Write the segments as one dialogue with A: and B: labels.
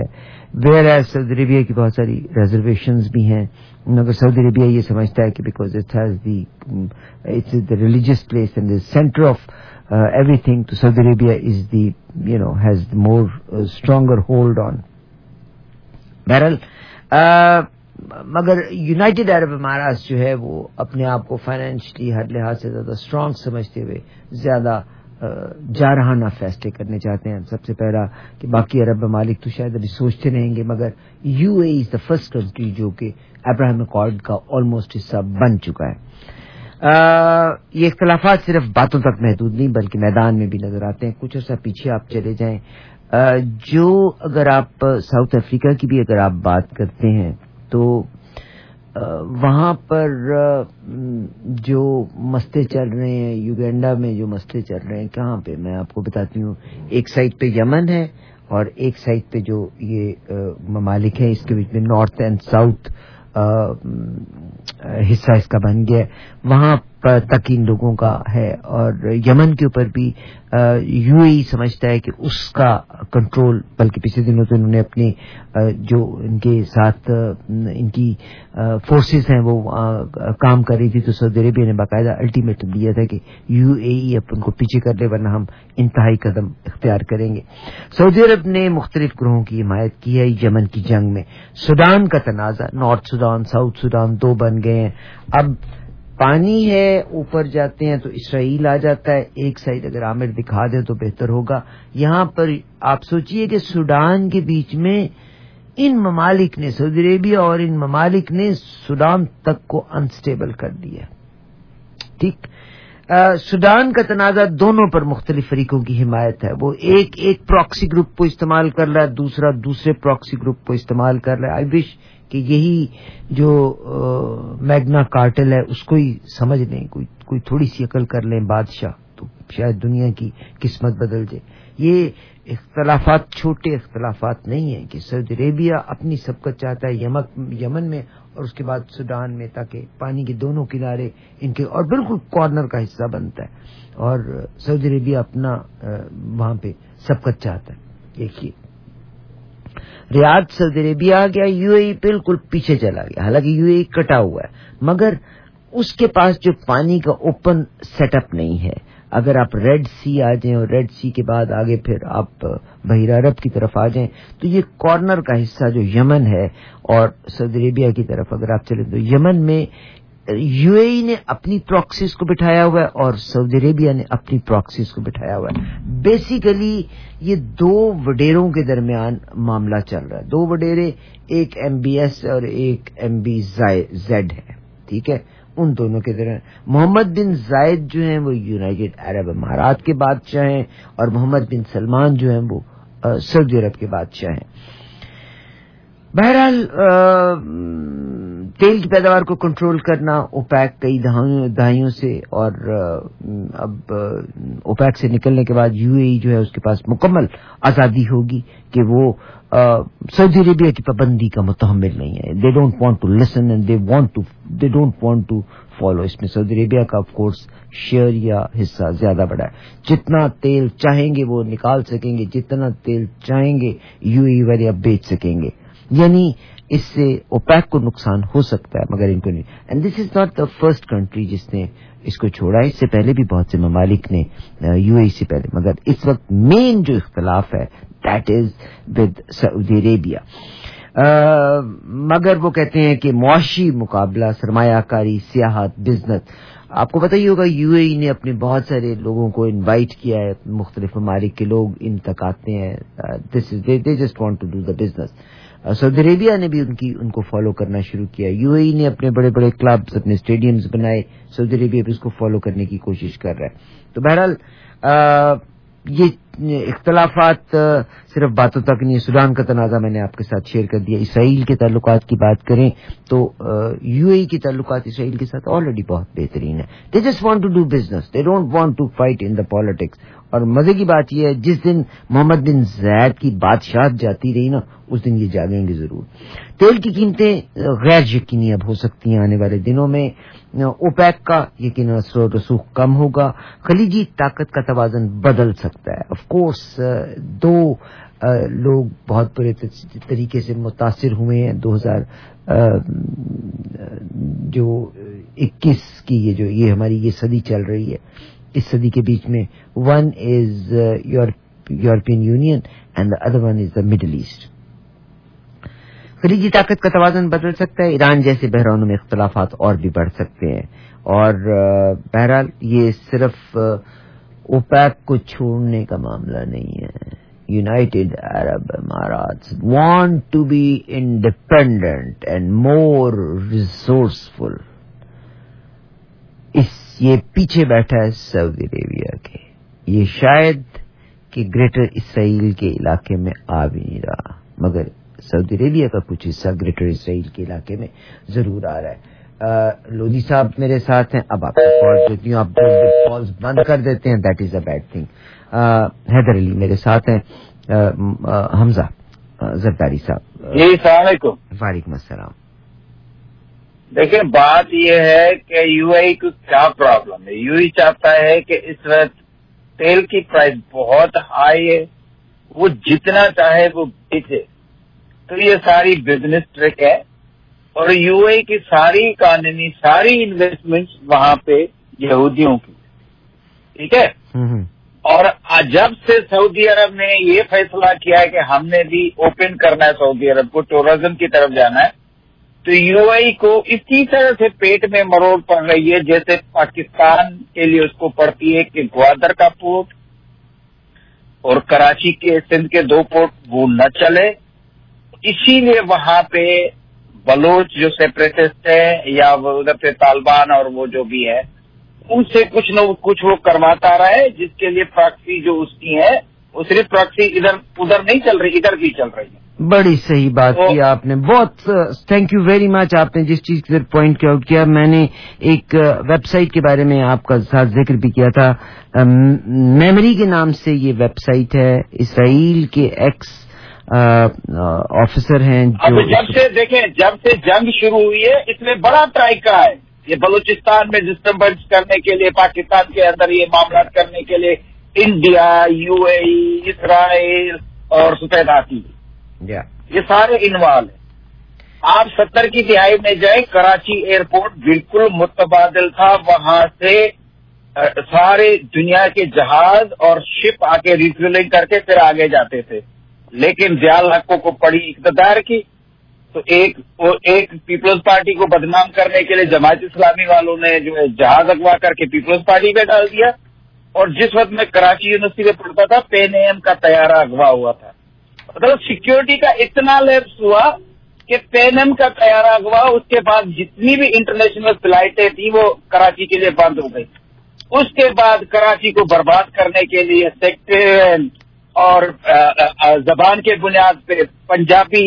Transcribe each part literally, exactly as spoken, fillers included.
A: Where as سعودی عربیہ کی بہت ساری ریزرویشنز بھی ہیں، مگر سعودی عربیہ یہ سمجھتا ہے کہ because it has the it's the religious place and the centre of ایوری تھنگ، تو Saudi Arabia is the you know has more stronger hold on. بہرحال مگر یونائٹیڈ عرب امارات جو ہے وہ اپنے آپ کو فائنینشلی ہر لحاظ سے زیادہ اسٹرانگ سمجھتے ہوئے زیادہ جارحانہ فیصلے کرنے چاہتے ہیں. سب سے پہلا کہ باقی عرب ممالک تو شاید ابھی سوچتے رہیں گے، مگر U A is the first country جو کہ ابراہیم اکارڈ کا آلموسٹ حصہ بن چکا ہے. آ, یہ اختلافات صرف باتوں تک محدود نہیں بلکہ میدان میں بھی نظر آتے ہیں. کچھ عرصہ پیچھے آپ چلے جائیں، آ, جو اگر آپ ساؤتھ افریقہ کی بھی اگر آپ بات کرتے ہیں تو وہاں پر جو مسئلے چل رہے ہیں، یوگینڈا میں جو مسئلے چل رہے ہیں، کہاں پہ میں آپ کو بتاتی ہوں. ایک سائڈ پہ یمن ہے اور ایک سائڈ پہ جو یہ ممالک ہیں، اس کے بیچ میں نارتھ اینڈ ساؤتھ حصہ اس کا بن گیا ہے، وہاں پر تک ان لوگوں کا ہے. اور یمن کے اوپر بھی یو اے ای سمجھتا ہے کہ اس کا کنٹرول، بلکہ پچھلے دنوں تو انہوں نے اپنی جو ان کے ساتھ ان کی فورسز ہیں وہ کام کر رہی تھی، تو سعودی عربیہ نے باقاعدہ الٹیمیٹم دیا تھا کہ یو اے ای اب ان کو پیچھے کر لے ورنہ ہم انتہائی قدم اختیار کریں گے. سعودی عرب نے مختلف گروہوں کی حمایت کی ہے یمن کی جنگ میں. سوڈان کا تنازع، نارتھ سوڈان ساؤتھ سوڈان دو بن گئے ہیں. اب پانی ہے، اوپر جاتے ہیں تو اسرائیل آ جاتا ہے. ایک سائڈ اگر عامر دکھا دیں تو بہتر ہوگا. یہاں پر آپ سوچئے کہ سوڈان کے بیچ میں ان ممالک نے، سعودی عربیہ اور ان ممالک نے سوڈان تک کو انسٹیبل کر دیا. ٹھیک، سوڈان کا تنازع دونوں پر مختلف فریقوں کی حمایت ہے. وہ ایک ایک پراکسی گروپ کو استعمال کر رہا ہے، دوسرا دوسرے پراکسی گروپ کو استعمال کر رہا ہے. آئی وش کہ یہی جو میگنا کارٹل ہے اس کو ہی سمجھ لیں، کوئی کوئی تھوڑی سی عقل کر لیں بادشاہ، تو شاید دنیا کی قسمت بدل جائے. یہ اختلافات چھوٹے اختلافات نہیں ہیں کہ سعودی عربیہ اپنی سبقت چاہتا ہے یمن میں اور اس کے بعد سوڈان میں، تاکہ پانی کے دونوں کنارے ان کے اور بالکل کارنر کا حصہ بنتا ہے، اور سعودی عربیہ اپنا وہاں پہ سبقت چاہتا ہے. دیکھیے ریاض سعودی عربیہ آ گیا، یو اے ای بالکل پیچھے چلا گیا. حالانکہ یو اے ای کٹا ہوا ہے مگر اس کے پاس جو پانی کا اوپن سیٹ اپ نہیں ہے. اگر آپ ریڈ سی آ جائیں اور ریڈ سی کے بعد آگے پھر آپ بحیرہ عرب کی طرف آ جائیں تو یہ کارنر کا حصہ جو یمن ہے اور سعودی عربیہ کی طرف اگر آپ چلیں تو یمن میں یو اے ای نے اپنی پراکسیز کو بٹھایا ہوا ہے اور سعودی عربیہ نے اپنی پراکسیز کو بٹھایا ہوا ہے. بیسیکلی یہ دو وڈیروں کے درمیان معاملہ چل رہا ہے. دو وڈیرے، ایک ایم بی ایس اور ایک ایم بی زیڈ ہے. ٹھیک ہے، ان دونوں کے درمیان محمد بن زائد جو ہیں وہ یونائٹیڈ عرب امارات کے بادشاہ ہیں اور محمد بن سلمان جو ہیں وہ سعودی عرب کے بادشاہ ہیں. بہرحال تیل کی پیداوار کو کنٹرول کرنا اوپیک کئی دہائیوں سے، اور اب اوپیک سے نکلنے کے بعد یو اے ای جو ہے اس کے پاس مکمل آزادی ہوگی کہ وہ سعودی عربیہ کی پابندی کا متحمل نہیں ہے. They don't want to listen and they want to they don't want to follow. اس میں سعودی عربیہ کا آف کورس شیئر یا حصہ زیادہ بڑا ہے. جتنا تیل چاہیں گے وہ نکال سکیں گے، جتنا تیل چاہیں گے یو اے ای والے اب بیچ سکیں گے. یعنی اس سے اوپیک کو نقصان ہو سکتا ہے مگر ان کو نہیں. And this is not the first country جس نے اس کو چھوڑا ہے. اس سے پہلے بھی بہت سے ممالک نے یو اے ای سے پہلے، مگر اس وقت مین جو اختلاف ہے that is with Saudi Arabia. مگر وہ کہتے ہیں کہ معاشی مقابلہ، سرمایہ کاری، سیاحت، بزنس، آپ کو پتہ ہی ہوگا یو اے ای نے اپنے بہت سارے لوگوں کو انوائٹ کیا ہے، مختلف ممالک کے لوگ ان تک آتے ہیں. This is they just want to do the business. Saudi Arabia نے بھی ان کی ان کو فالو کرنا شروع کیا. یو اے ای نے اپنے بڑے بڑے کلبز، اپنے اسٹیڈیمز بنائے. سعودی عربیہ بھی اس کو فالو کرنے کی کوشش کر رہا ہے. تو بہرحال یہ اختلافات صرف باتوں تک نہیں. سوڈان کا تنازع میں نے آپ کے ساتھ شیئر کر دیا. اسرائیل کے تعلقات کی بات کریں تو یو اے ای کے تعلقات اسرائیل کے ساتھ آلریڈی بہت بہترین ہے. They just want to do business, they don't want to fight in the politics. اور مزے کی بات یہ ہے جس دن محمد بن زید کی بادشاہت جاتی رہی نا اس دن یہ جاگیں گے ضرور. تیل کی قیمتیں غیر یقینی اب ہو سکتی ہیں آنے والے دنوں میں. اوپیک کا یقیناً اثر و رسوخ کم ہوگا. خلیجی طاقت کا توازن بدل سکتا ہے. آف کورس دو لوگ بہت برے طریقے سے متاثر ہوئے ہیں. دو ہزار جو اکیس کی یہ جو یہ ہماری یہ صدی چل رہی ہے, اس صدی کے بیچ میں one is European Union and the other one is the Middle East. خلیجی طاقت کا توازن بدل سکتا ہے, ایران جیسے بحرانوں میں اختلافات اور بھی بڑھ سکتے ہیں, اور بہرحال یہ صرف اوپیک کو چھوڑنے کا معاملہ نہیں ہے. United Arab Emirates want to be independent and more resourceful. اس یہ پیچھے بیٹھا ہے سعودی عربیہ کے, یہ شاید کہ گریٹر اسرائیل کے علاقے میں آ بھی نہیں رہا, مگر سعودی عربیہ کا کچھ حصہ گریٹر اسرائیل کے علاقے میں ضرور آ رہا ہے. لودھی صاحب میرے ساتھ ہیں, اب آپ کو کال دیتی ہوں, آپ کالز بند کر دیتے ہیں, that is a bad thing. Haider Ali میرے ساتھ ہیں, حمزہ زرداری صاحب.
B: جی السلام علیکم.
A: وعلیکم السلام.
B: دیکھیں بات یہ ہے کہ یو اے ای کو کیا پرابلم ہے. یو اے ای چاہتا ہے کہ اس وقت تیل کی پرائس بہت ہائی ہے, وہ جتنا چاہے وہ بیچے. تو یہ ساری بزنس ٹرک ہے, اور یو اے ای کی ساری اکانومی, ساری انویسٹمنٹ وہاں پہ یہودیوں کی, ٹھیک ہے. اور جب سے سعودی عرب نے یہ فیصلہ کیا ہے کہ ہم نے بھی اوپن کرنا ہے سعودی عرب کو, ٹورزم کی طرف جانا ہے, تو یو اے ای کو اسی طرح سے پیٹ میں مروڑ پڑ رہی ہے جیسے پاکستان کے لیے اس کو پڑتی ہے کہ گوادر کا پورٹ اور کراچی کے سندھ کے دو پورٹ وہ نہ چلے. اسی لیے وہاں پہ بلوچ جو سیپریٹسٹ ہیں یا ادھر پہ طالبان اور وہ جو بھی ہے ان سے کچھ نہ کچھ وہ کرواتا رہا ہے, جس کے لیے پراکسی جو اس کی ہے وہ صرف پراکسی ادھر ادھر نہیں چل رہی, ادھر بھی چل رہی ہے.
A: بڑی صحیح بات کی آپ نے, بہت تھینک یو ویری مچ. آپ نے جس چیز پر پوائنٹ آؤٹ کیا, میں نے ایک ویب سائٹ کے بارے میں آپ کا ساتھ ذکر بھی کیا تھا, میموری کے نام سے یہ ویب سائٹ ہے. اسرائیل کے ایکس آفیسر ہیں جو
B: جب سے دیکھیں جب سے جنگ شروع ہوئی ہے اس میں بڑا ٹرائکا ہے. یہ بلوچستان میں ڈسٹربنس کرنے کے لیے, پاکستان کے اندر یہ معاملات کرنے کے لیے انڈیا, یو اے ای, اسرائیل اور سفید ہاتھی یہ سارے انوالو ہیں. آپ ستر کی دہائی میں جائیں, کراچی ایئرپورٹ بالکل متبادل تھا, وہاں سے سارے دنیا کے جہاز اور شپ آ کے ریفیلنگ کر کے پھر آگے جاتے تھے. لیکن ضیاء حقوں کو پڑی اقتدار کی, تو ایک ایک پیپلز پارٹی کو بدنام کرنے کے لیے جماعت اسلامی والوں نے جو ہے جہاز اغوا کر کے پیپلز پارٹی پہ ڈال دیا. اور جس وقت میں کراچی یونیورسٹی میں پڑھتا تھا, پین اے ایم کا طیارہ اغوا ہوا تھا. مطلب سیکیورٹی کا اتنا لیپس ہوا کہ پین ایم کا طیارہ اغوا, اس کے بعد جتنی بھی انٹرنیشنل فلائٹیں تھیں وہ کراچی کے لیے بند ہو گئی. اس کے بعد کراچی کو برباد کرنے کے لیے سیکٹرین اور زبان کے بنیاد پہ پنجابی,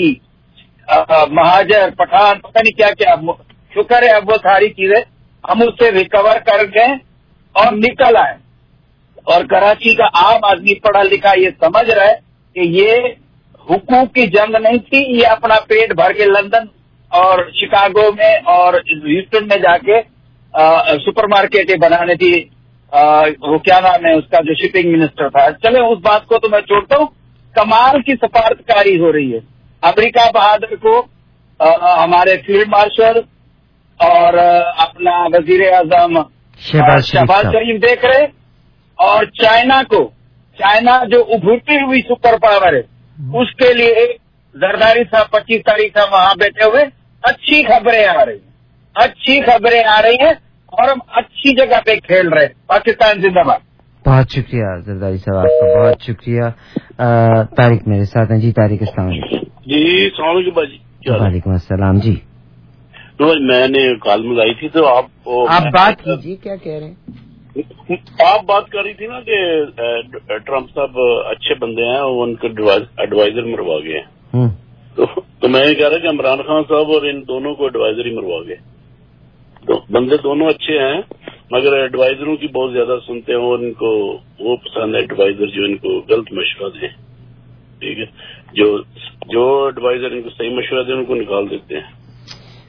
B: مہاجر, پٹھان, پتہ نہیں کیا کیا, شکر ہے اب وہ ساری چیزیں ہم اس سے ریکور کر گئے اور نکل آئے. اور کراچی کا عام آدمی پڑھا لکھا یہ سمجھ رہا ہے کہ یہ حقوق کی جنگ نہیں تھی, یہ اپنا پیٹ بھر کے لندن اور شکاگو میں اور ہیوسٹن میں جا کے سپر مارکیٹیں بنانے تھی. وہ کیا نام ہے اس کا جو شپنگ منسٹر تھا. چلے اس بات کو تو میں چھوڑتا ہوں. کمال کی سفارتکاری ہو رہی ہے. امریکہ بہادر کو ہمارے فیلڈ مارشل اور اپنا وزیر اعظم شہباز شریف دیکھ رہے, اور چائنا کو, چائنا جو ابھرتی ہوئی سپر پاور ہے اس کے لیے زرداری صاحب پچیس تاریخ سے وہاں بیٹھے ہوئے اچھی خبریں آ رہی ہیں, اچھی خبریں آ رہی ہیں اور ہم اچھی جگہ پہ کھیل رہے. پاکستان زندہ باد.
A: بہت شکریہ زرداری صاحب, آپ کا بہت شکریہ. طارق میرے ساتھ ہیں. جی طارق السلام علیکم.
C: جی السلام علیکم بھائی.
A: وعلیکم السلام. جی
C: تو میں نے کال ملائی تھی تو آپ
A: آپ بات کیجیے, کیا کہہ رہے ہیں؟
C: آپ بات کر رہی تھی نا کہ ٹرمپ صاحب اچھے بندے ہیں, ان کے ایڈوائزر مروا گئے ہیں. تو میں یہ کہہ رہا کہ عمران خان صاحب اور ان دونوں کو ایڈوائزر ہی مروا گئے. تو بندے دونوں اچھے ہیں مگر ایڈوائزروں کی بہت زیادہ سنتے ہیں, اور ان کو وہ پسند ہے ایڈوائزر جو ان کو غلط مشورہ دیں. ٹھیک ہے, جو جو ایڈوائزر ان کو صحیح مشورہ دیں ان کو نکال دیتے ہیں.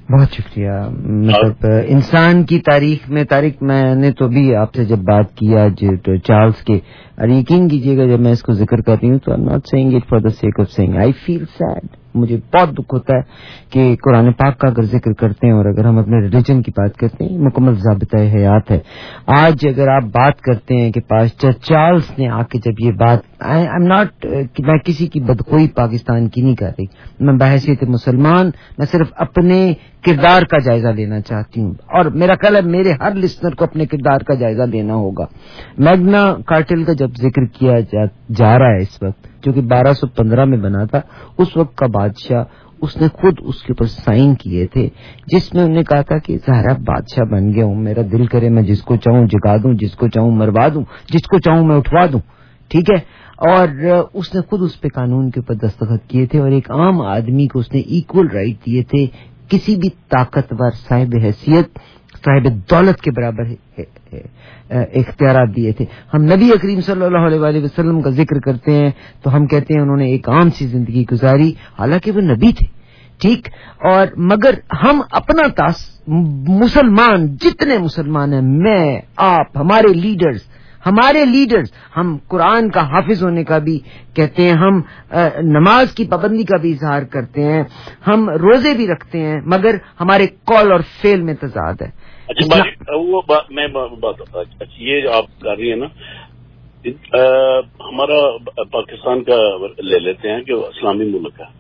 A: بہت شکریہ. مطلب انسان کی تاریخ میں تاریخ میں نے تو بھی آپ سے جب بات کی آج چارلز کے, اور یقین کیجیے گا جب میں اس کو ذکر کر رہی ہوں تو I am not seeing it for the sake of seeing, I feel sad. مجھے بہت دکھ ہوتا ہے کہ قرآن پاک کا اگر ذکر کرتے ہیں اور اگر ہم اپنے ریلیجن کی بات کرتے ہیں, مکمل ضابطۂ حیات ہے. آج اگر آپ بات کرتے ہیں کہ پاسٹر چارلز نے آ کے جب یہ بات, آئی ایم ناٹ, میں کسی کی بدخوئی پاکستان کی نہیں کر رہی, میں بحیثیت مسلمان میں صرف اپنے کردار کا جائزہ لینا چاہتی ہوں, اور میرا خیال ہے میرے ہر لسنر کو اپنے کردار کا جائزہ لینا ہوگا. میگنا کارٹل کا جب ذکر کیا جا, جا رہا ہے اس وقت, جو کہ بارہ سو پندرہ میں بنا تھا, اس وقت کا بادشاہ اس نے خود اس کے اوپر سائن کیے تھے, جس میں انہوں نے کہا تھا کہ ظاہرہ بادشاہ بن گیا ہوں, میرا دل کرے میں جس کو چاہوں جگا دوں, جس کو چاہوں مروا دوں, جس کو چاہوں میں اٹھوا دوں, ٹھیک ہے. اور اس نے خود اس پہ قانون کے اوپر دستخط کیے تھے, اور ایک عام آدمی کو اس نے ایکول رائٹ دیے تھے, کسی بھی طاقتور صاحب حیثیت صاحب دولت کے برابر اختیارات دیے تھے. ہم نبی اکریم صلی اللہ علیہ وآلہ وسلم کا ذکر کرتے ہیں تو ہم کہتے ہیں انہوں نے ایک عام سی زندگی گزاری, حالانکہ وہ نبی تھے, ٹھیک. اور مگر ہم اپنا تاس مسلمان جتنے مسلمان ہیں, میں آپ, ہمارے لیڈرز ہمارے لیڈرز ہم قرآن کا حافظ ہونے کا بھی کہتے ہیں, ہم نماز کی پابندی کا بھی اظہار کرتے ہیں, ہم روزے بھی رکھتے ہیں, مگر ہمارے قول اور فعل میں تضاد ہے.
C: اچھا وہ میں بات اچھا یہ آپ کر رہی ہیں نا, ہمارا پاکستان کا لے لیتے ہیں کہ اسلامی ملک ہے,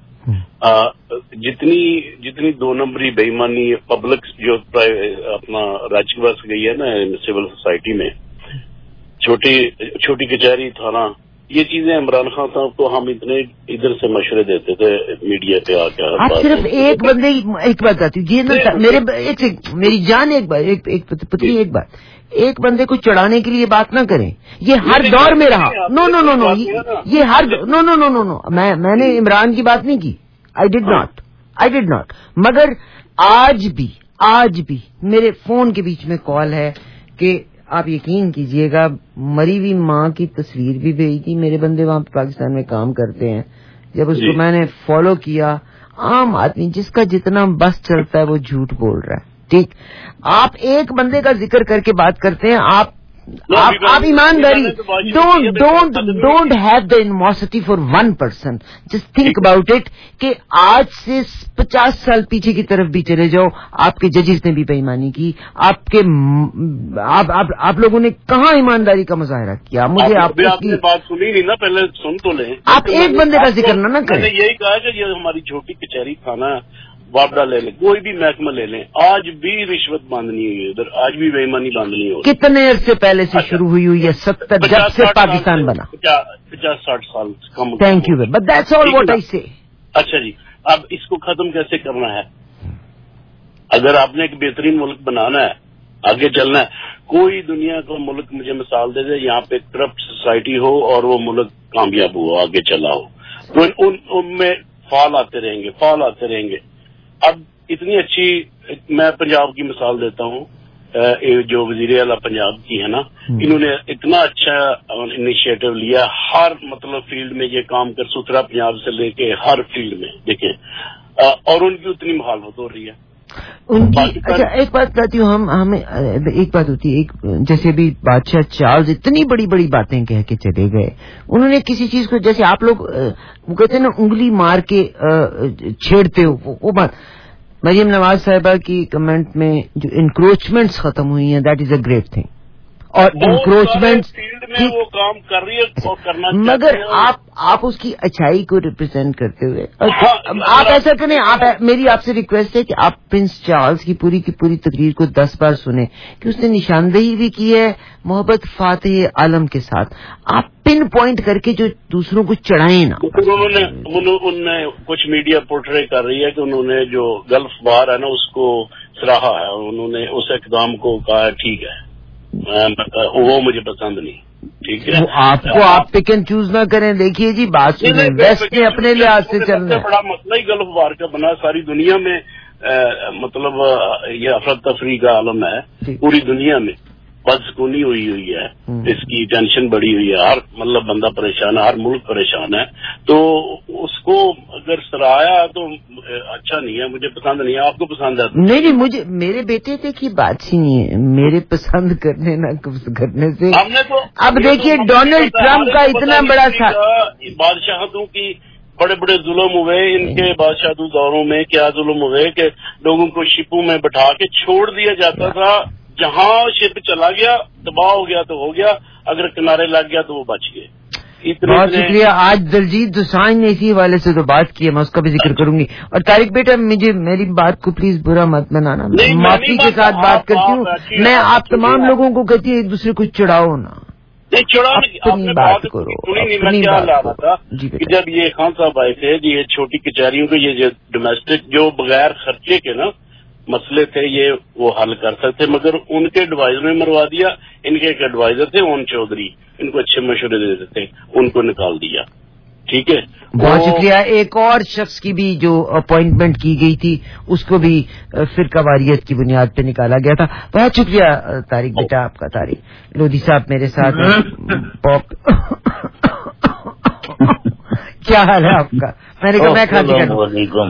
C: جتنی جتنی دو نمبری بے ایمانی پبلک جو اپنا راج کے پاس گئی ہے نا سول سوسائٹی میں, چھوٹی چھوٹی کچہری تھانہ, یہ چیزیں عمران خان صاحب کو ہم اتنے ادھر سے مشورے دیتے تھے میڈیا پہ آ کے.
A: آپ صرف ایک بندے ایک بات آتی جی میرے ایک میری جان ایک بات ایک پتلی ایک بات ایک بندے کو چڑھانے کے لیے بات نہ کریں, یہ ہر دور میں رہا. نو نو نو نو یہ ہر نو نو نو نو نو میں میں نے عمران کی بات نہیں کی, آئی did not I did not مگر آج بھی آج بھی میرے فون کے بیچ میں کال ہے کہ آپ یقین کیجئے گا مری ہوئی ماں کی تصویر بھی بھیجی تھی. میرے بندے وہاں پاکستان میں کام کرتے ہیں, جب اس کو میں نے فالو کیا, عام آدمی جس کا جتنا بس چلتا ہے وہ جھوٹ بول رہا ہے, ٹھیک. آپ ایک بندے کا ذکر کر کے بات کرتے ہیں, آپ آپ آپ ایمانداری don't don't don't have the honesty for one person. Just think about it کہ آج سے پچاس سال پیچھے کی طرف بھی چلے جاؤ, آپ کے ججز نے بھی بے ایمانی کی, آپ کے آپ آپ آپ لوگوں نے کہاں ایمانداری کا مظاہرہ کیا. مجھے آپ
C: کی بات سنی نہیں نا, پہلے سن تو لیں.
A: آپ ایک بندے کا ذکر نہ کریں.
C: میں نے یہی کہا کہ یہ ہماری چھوٹی کچہری تھانہ واپڈا لے لیں, کوئی بھی محکمہ لے لیں, آج بھی رشوت باندھنی ہوئی ہے ادھر, آج بھی بے ایمانی باندھنی ہوئی.
A: کتنے عرصے پہلے سے شروع ہوئی ہوئی ہے؟ ستر جب سے پاکستان بنا,
C: پچاس ساٹھ سال کم.
A: Thank you, but that's all what I say.
C: اچھا جی, اب اس کو ختم کیسے کرنا ہے؟ اگر آپ نے ایک بہترین ملک بنانا ہے, آگے چلنا ہے, کوئی دنیا کا ملک مجھے مثال دے دے یہاں پہ کرپٹ سوسائٹی ہو اور وہ ملک کامیاب ہو, آگے چلا ہو, تو ان میں فال آتے رہیں گے فال آتے رہیں گے. اب اتنی اچھی, میں پنجاب کی مثال دیتا ہوں, جو وزیر اعلیٰ پنجاب کی ہے نا, انہوں نے اتنا اچھا انیشیٹو لیا, ہر مطلب فیلڈ میں یہ کام کر, ستھرا پنجاب سے لے کے ہر فیلڈ میں دیکھیں, اور ان کی اتنی مخالفت ہو رہی ہے
A: ان کی. اچھا ایک بات کہتی ہوں, ہم ہمیں ایک بات ہوتی ہے, ایک جیسے بھی بادشاہ چارلز اتنی بڑی بڑی باتیں کہہ کے چلے گئے, انہوں نے کسی چیز کو, جیسے آپ لوگ وہ کہتے ہیں نا انگلی مار کے چھیڑتے ہو, وہ بات. مریم نواز صاحبہ کی کمنٹ میں جو انکروچمنٹس ختم ہوئی ہیں, that is a great thing. اور انکروچمنٹ
C: میں وہ کام کر رہی ہے اور کرنا,
A: مگر آپ آپ اس کی اچھائی کو ریپرزینٹ کرتے ہوئے آپ ایسا کریں, آپ میری آپ سے ریکویسٹ ہے کہ آپ پرنس چارلز کی پوری کی پوری تقریر کو دس بار سنیں, کہ اس نے نشاندہی بھی کی ہے محبت فاتح عالم کے ساتھ. آپ پن پوائنٹ کر کے جو دوسروں کو چڑھائیں نا.
C: انہوں نے انہوں نے کچھ میڈیا پورٹرے کر رہی ہے کہ انہوں نے جو گلف بار ہے نا اس کو سراہا ہے, انہوں نے اس اقدام کو کہا ٹھیک ہے, وہ مجھے پسند نہیں, ٹھیک ہے.
A: آپ کو آپ پک اینڈ چوز نہ کریں. دیکھیے جی بات سنیں, ویسٹ نے اپنے لحاظ سے چلنا ہے.
C: بڑا مسئلہ ہی گلف وار کا بنا, ساری دنیا میں مطلب یہ افراد تفریح کا عالم ہے پوری دنیا میں. बदसकूनी हुई हुई है, इसकी टेंशन बढ़ी हुई है, हर मतलब बंदा परेशान है, हर मुल्क परेशान है, तो उसको अगर सराहाया तो अच्छा नहीं है, मुझे पसंद नहीं है। आपको पसंद है?
A: नहीं नहीं, मुझे मेरे बेटे थे की बात ही नहीं है, मेरे पसंद करने ना करने से।
C: हमने तो
A: अब देखिए डोनाल्ड ट्रम्प का इतना बड़ा
C: बादशाहों की बड़े बड़े जुल्म हुए, इनके बादशाही दौरों में क्या जुल्म हुए कि लोगों को शिपों में बैठा के छोड़ दिया जाता था, जहां शिप चला गया तबाह हो गया तो हो गया, अगर किनारे लग गया तो वो बच गए।
A: बहुत शुक्रिया। आज दलजीत दोसांझ ने इसी वाले से तो बात की है, मैं उसका भी जिक्र करूंगी। और तारिक बेटा, मुझे मेरी बात को प्लीज बुरा मत बनाना, माफी के साथ बात करती हूँ। मैं आप तमाम लोगों को कहती हूँ एक दूसरे को चिढ़ाओ ना, अपनी बात करो, अपनी बात ला रहा था
C: कि जब ये खान साहब आए थे, ये छोटी कचहरियों के, ये जो डोमेस्टिक जो बगैर खर्चे के ना मसले थे, ये वो हल कर सकते, मगर उनके एडवाइजर ने मरवा दिया। इनके एक एडवाइजर थे ओन चौधरी, इनको अच्छे मशवरे देते थे, उनको निकाल दिया। ठीक है,
A: बहुत शुक्रिया। एक और शख्स की भी जो अपॉइंटमेंट की गई थी उसको भी फिरका वारियत की बुनियाद पे निकाला गया था। बहुत शुक्रिया तारिक बेटा आपका। तारिक लोधी साहब मेरे साथ पॉप क्या हाल है आपका? मैंने कहा मैं खाती करूं।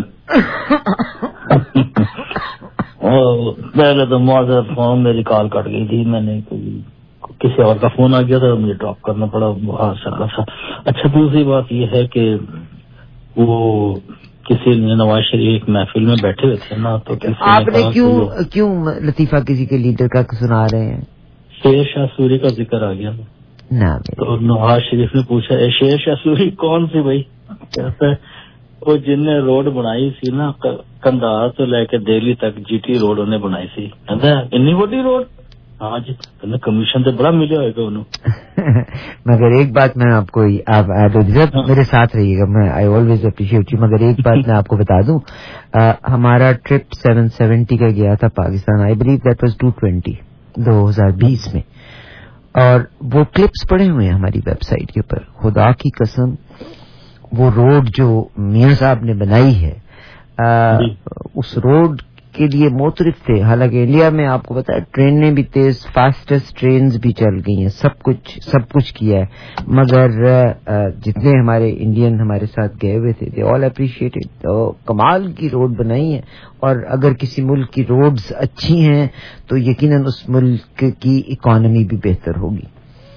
D: पहले तो माजरत फोन मेरी कॉल कट गई थी, मैंने किसी और का फोन आ गया था, मुझे ड्रॉप करना पड़ा। अच्छा, दूसरी बात ये है कि वो किसी नवाज शरीफ एक महफिल में बैठे हुए थे ना, तो
A: आपने क्यों क्यों लतीफा किसी के लीडर का सुना रहे हैं?
D: शेर शाह सूरी का जिक्र आ गया
A: ना,
D: तो नवाज शरीफ ने पूछा शेर शाह सूरी कौन सी भाई? कहते वो जिनने रोड बनाई सी ना कंधार तो लेके दिल्ली तक, जीटी रोड उन्हें बनाई सी, इन्नी बड़ी रोड। हाँ जी, तो कमीशन तो बड़ा मिले होगा उन्होंने।
A: मगर एक बात मैं आपको, आप हाँ। मेरे साथ रहिएगा, मैं आई ऑलवेज अप्रिशिएट यू। मगर एक बात मैं आपको बता दूं, आ, हमारा ट्रिप सेवन सेवेंटी का गया था Pakistan, I believe that was two twenty दो हजार बीस में, और वो क्लिप्स पड़े हुए हैं हमारी वेबसाइट के ऊपर। खुदा की कसम, वो रोड जो मियां साहब ने बनाई है, आ, उस रोड के लिए मोतरफ थे। हालांकि इंडिया में आपको पता है ट्रेनें भी तेज, फास्टेस्ट ट्रेन्स भी चल गई हैं, सब कुछ सब कुछ किया है, मगर आ, जितने हमारे इंडियन हमारे साथ गए हुए थे, दे ऑल अप्रिशिएटेड। तो कमाल की रोड बनाई है, और अगर किसी मुल्क की रोड्स अच्छी हैं तो यकीनन उस मुल्क की इकॉनमी भी बेहतर होगी।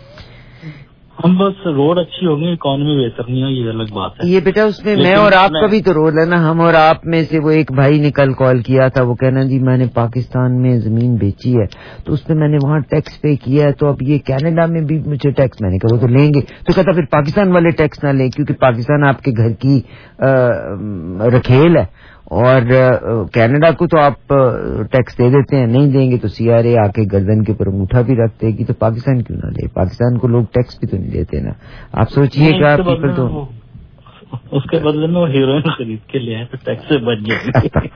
D: हम बस रोड अच्छी होगी, इकॉनमी बेहतर नहीं है, ये अलग बात है।
A: ये बेटा उसमें मैं और आपका भी तो रोल है ना। हम और आप में से वो एक भाई ने कल कॉल किया था, वो कहना जी मैंने पाकिस्तान में जमीन बेची है, तो उसमें मैंने वहाँ टैक्स पे किया है, तो अब ये कनाडा में भी मुझे टैक्स, मैंने कहा वो तो लेंगे। तो कहता फिर पाकिस्तान वाले टैक्स ना लें, क्योंकि पाकिस्तान आपके घर की आ, रखेल है, और कनाडा को तो आप टैक्स दे देते हैं, नहीं देंगे तो सीआरए आके गर्दन के ऊपर अंगूठा भी रख देगी, तो पाकिस्तान क्यों ना ले? पाकिस्तान को लोग टैक्स भी तो नहीं देते ना। आप सोचिएगा, पीपल तो
D: उसके बदले में वो हीरोइन खरीद के ले आए तो टैक्स से बच जाए।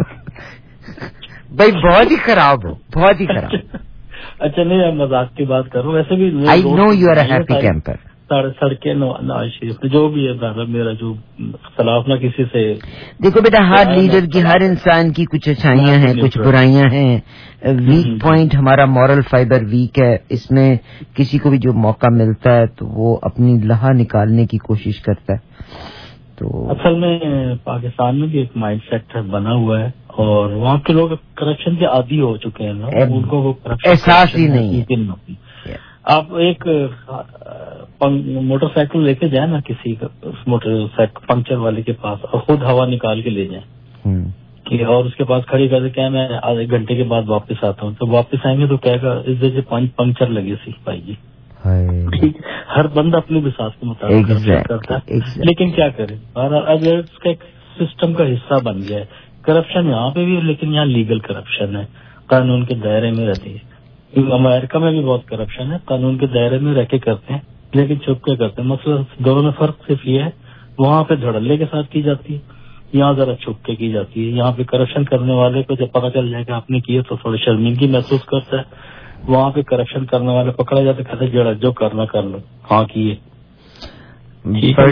A: भाई बहुत ही खराब हो, बहुत ही खराब।
D: अच्छा नहीं, मैं मजाक की बात करूँ, वैसे भी
A: I know you are a happy camper.
D: सड़कें नवाज शरीफ जो भी है, दादा मेरा जो खिलाफ ना किसी से।
A: देखो बेटा, हर लीडर की, हर इंसान की कुछ अच्छाइयां हैं, कुछ बुराइयां हैं। वीक पॉइंट हमारा मॉरल फाइबर वीक है, इसमें किसी को भी जो मौका मिलता है तो वो अपनी लहा निकालने की कोशिश करता है। तो
D: असल में पाकिस्तान में भी एक माइंड सेट बना हुआ है, और वहाँ के लोग करप्शन के आदी हो चुके हैं ना, उनको वो
A: एहसास ही नहीं है।
D: आप एक मोटरसाइकिल लेके जाए ना किसी मोटरसाइकिल पंक्चर वाले के पास, और खुद हवा निकाल के ले जाए कि, और उसके पास खड़ी कर दे, क्या मैं आधे घंटे के बाद वापस आता हूँ, तो वापस आएंगे तो कहेगा इस जैसे पंक्चर लगे सी भाई जी। ठीक, हर बंदा अपने विश्वास के मुताबिक exactly, करता है exactly. लेकिन क्या करे, और अगर उसका एक सिस्टम का हिस्सा बन गया है। करप्शन यहाँ पे भी, लेकिन यहाँ लीगल करप्शन है, कानून के दायरे में रहती है। अमेरिका में भी बहुत करप्शन है, कानून के दायरे में रह के करते हैं, लेकिन छुप के करते हैं। मतलब दोनों में फर्क सिर्फ ये है, वहाँ पे धड़ल्ले के साथ की जाती है, यहाँ जरा छुप के की जाती है। यहाँ पे करप्शन करने वाले को जब पता चल जाएगा आपने किए तो थोड़ी शर्मिंदगी महसूस करता है, वहाँ पे करप्शन करने वाले पकड़ा जाते, कहते जरा जो करना कर लो, हाँ किए।
A: बड़ी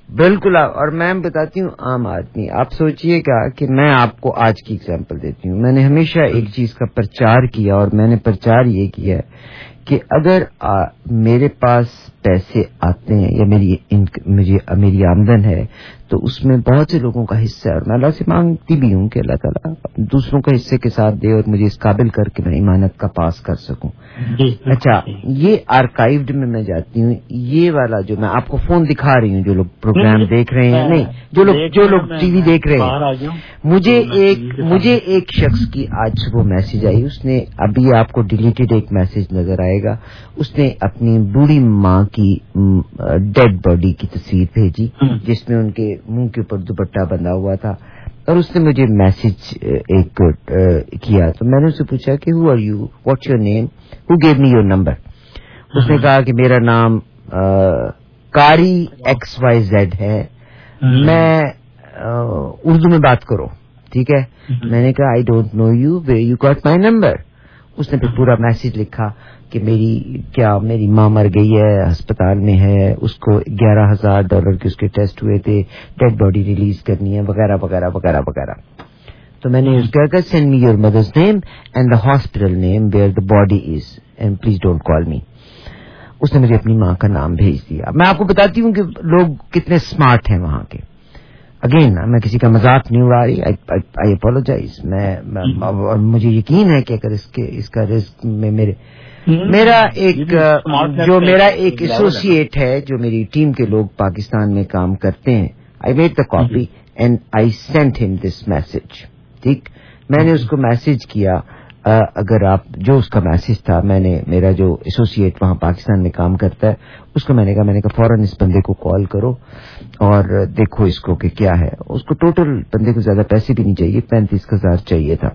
A: بالکل. اور میں بتاتی ہوں عام آدمی, آپ سوچئے گا کہ میں آپ کو آج کی اگزامپل دیتی ہوں. میں نے ہمیشہ ایک چیز کا پرچار کیا, اور میں نے پرچار یہ کیا ہے کہ اگر آ, میرے پاس پیسے آتے ہیں یا میری مجھے میری آمدن ہے تو اس میں بہت سے لوگوں کا حصہ ہے, اور میں اللہ سے مانگتی بھی ہوں کہ اللہ تعالیٰ دوسروں کا حصے کے ساتھ دے اور مجھے اس قابل کر کے میں ایمانت کا پاس کر سکوں. اچھا, یہ آرکائیوڈ میں میں جاتی ہوں. یہ والا جو میں آپ کو فون دکھا رہی ہوں, جو لوگ پروگرام دیکھ رہے ہیں, نہیں جو لوگ جو لوگ ٹی وی دیکھ رہے ہیں, مجھے ایک مجھے ایک شخص کی آج صبح میسج آئی. اس نے, ابھی آپ کو ڈیلیٹڈ ایک میسج نظر آئے گا, اس نے اپنی بوڑھی ماں کی ڈیڈ باڈی کی تصویر بھیجی جس میں ان کے منہ کے اوپر دوپٹہ بندھا ہوا تھا, اور اس نے مجھے میسج ایک کیا. تو میں نے اسے پوچھا کہ who are you, what's your name, who gave me your number. اس نے کہا کہ میرا نام کاری ایکس وائی زیڈ ہے, میں اردو میں بات کرو, ٹھیک ہے. میں نے کہا I don't know you, where you got my number. اس نے پھر پورا میسج لکھا کہ میری کیا میری ماں مر گئی ہے, ہسپتال میں ہے, اس کو گیارہ ہزار ڈالر کے اس کے ٹیسٹ ہوئے تھے, ڈیڈ باڈی ریلیز کرنی ہے, وغیرہ وغیرہ وغیرہ وغیرہ. تو میں نے اس کا کہا send me your mother's name and the hospital name where the body is and please don't call me. اس نے مجھے اپنی ماں کا نام بھیج دیا. میں آپ کو بتاتی ہوں کہ لوگ کتنے اسمارٹ ہیں وہاں کے. اگین میں کسی کا مذاق نہیں اڑا رہی, آئی اپولوجائز. میں اور مجھے یقین ہے کہ اگر اس کے اس کا رزق میں میرے میرا ایک جو میرا ایک ایسوسیٹ ہے, جو میری ٹیم کے لوگ پاکستان میں کام کرتے ہیں, I made the copy and I sent him this message. ٹھیک, میں نے اس کو میسج کیا. اگر آپ جو اس کا میسج تھا, میں نے میرا جو ایسوسیٹ وہاں پاکستان میں کام کرتا ہے اس کو میں نے کہا میں نے کہا فوراً اس بندے کو کال کرو اور دیکھو اس کو کہ کیا ہے. اس کو ٹوٹل بندے کو زیادہ پیسے بھی نہیں چاہیے, پینتیس ہزار چاہیے تھا.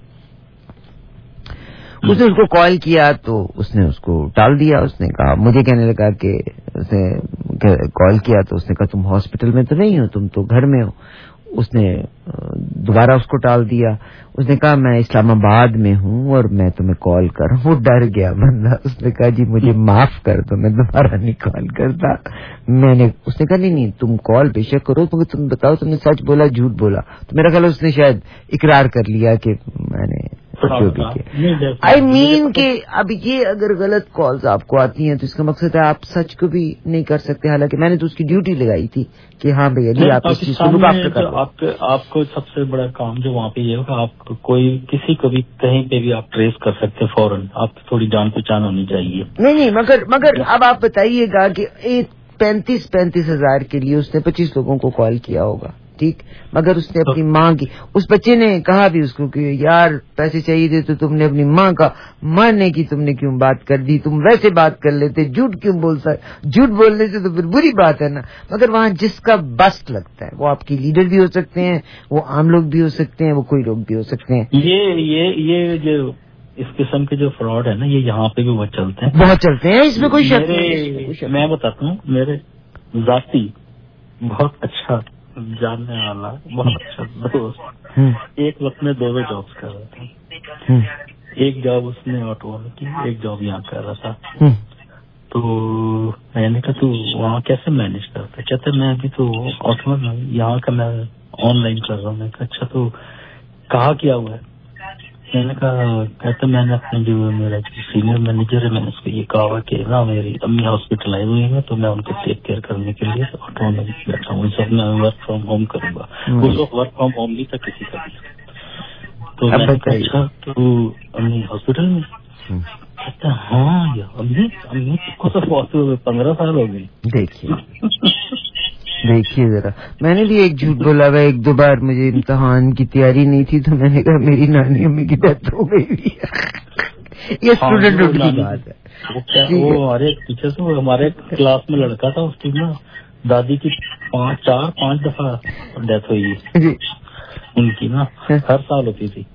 A: اس نے اس کو کال کیا تو اس نے اس کو ٹال دیا. اس نے کہا, مجھے کہنے لگا کہ اس نے کال کیا تو اس نے کہا تم ہاسپٹل میں تو نہیں ہو, تم تو گھر میں ہو. اس نے دوبارہ اس کو ٹال دیا. اس نے کہا میں اسلام آباد میں ہوں اور میں تمہیں کال کر رہا ہوں. وہ ڈر گیا بندہ. اس نے کہا جی مجھے معاف کر دو, میں دوبارہ نہیں کال کرتا. میں نے اس نے کہا نہیں نہیں تم کال بے شک کرو, مگر تم بتاؤ تم نے سچ بولا جھوٹ بولا. تو میرا خیال اس نے شاید اقرار کر لیا کہ میں نے جو بھی کیا. آئی مین کہ اب یہ اگر غلط کالز آپ کو آتی ہیں تو اس کا مقصد ہے آپ سچ کو بھی نہیں کر سکتے. حالانکہ میں نے تو اس کی ڈیوٹی لگائی تھی کہ ہاں بھیا جی آپ اس چیز کو لک آفٹر کرو.
D: آپ کو سب سے بڑا کام جو وہاں پہ یہ ہوگا, آپ کوئی کسی کو بھی کہیں پہ بھی آپ ٹریس کر سکتے فوراً. آپ کی تھوڑی جان پہچان ہونی چاہیے. نہیں
A: نہیں مگر مگر اب آپ بتائیے گا کہ پینتیس پینتیس ہزار کے لیے اس نے پچیس لوگوں کو کال کیا ہوگا, ٹھیک, مگر اس نے اپنی ماں کی, اس بچے نے کہا بھی اس کو کہ یار پیسے چاہیے تھے تو تم نے اپنی ماں کا ماننے کی تم نے کیوں بات کر دی, تم ویسے بات کر لیتے, جھوٹ کیوں بولتا ہے, جھوٹ بولنے سے تو پھر بری بات ہے نا. مگر وہاں جس کا بس لگتا ہے, وہ آپ کی لیڈر بھی ہو سکتے ہیں, وہ عام لوگ بھی ہو سکتے ہیں, وہ کوئی لوگ بھی ہو سکتے ہیں.
D: یہ یہ یہ جو اس قسم کے جو فراڈ ہے نا, یہ یہاں پہ بھی بہت چلتے ہیں,
A: بہت چلتے ہیں, اس میں کوئی شک نہیں.
D: میں بتاتا ہوں, میرے ذاتی بہت اچھا جاننے والا بہت اچھا دوست ایک وقت میں دو دو جابس کر رہا تھا. ایک جاب اس نے آٹو والا کی, ایک جاب یہاں کر رہا تھا. تو میں نے کہا تو وہاں کیسے مینج کرتا؟ کہتے میں ابھی تو آٹو میں یہاں کا میں آن لائن کر رہا ہوں. میں کہا اچھا تو کہاں کیا ہوا ہے؟ میں نے کہا کہتے میں نے اپنے جو میرا سینئر مینیجر ہے میں نے اس کو یہ کہا ہوا کہ نا میری امی ہاسپٹلائز ہوئی ہیں تو میں ان کو ٹیک کیئر کرنے کے لیے آٹو میں بیٹھا ہوں. اس وقت میں ورک فرام ہوم کروں گا. اس وقت ورک فرام ہوم نہیں تھا کسی کا بھی. تو میں نے کہا اچھا تو امی ہاسپٹل میں؟ کہتا ہاں امی امی کو تو بہت ہوئے پندرہ سال ہو گئے.
A: دیکھیے دیکھیے ذرا, میں نے بھی ایک جھوٹ بولا ہوا ایک دو بار. مجھے امتحان کی تیاری نہیں تھی تو میں نے کہا میری نانی امی کی ڈیتھ ہو گئی ہوئی ہے. یہ اسٹوڈنٹ کی بات ہے.
D: وہ ہمارے پیچھے سے ہمارے کلاس میں لڑکا تھا, اس کی نا دادی کی پانچ چار پانچ دفعہ ڈیتھ ہوئی ہے ان کی نا, ہر سال ہوتی تھی.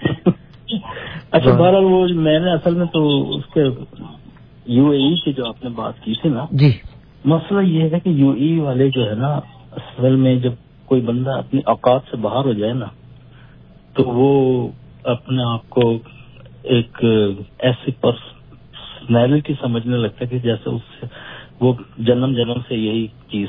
D: اچھا بہرحال وہ میں نے اصل میں تو اس کے یو اے ای کی جو آپ نے بات کی تھی نا,
A: جی
D: مسئلہ یہ ہے کہ یو ای والے جو ہے نا, اصل میں جب کوئی بندہ اپنی اوقات سے باہر ہو جائے نا تو وہ اپنے آپ کو ایک ایسی پرسنالٹی سمجھنے لگتا ہے کہ جیسے اس سے وہ جنم جنم سے یہی چیز تھا.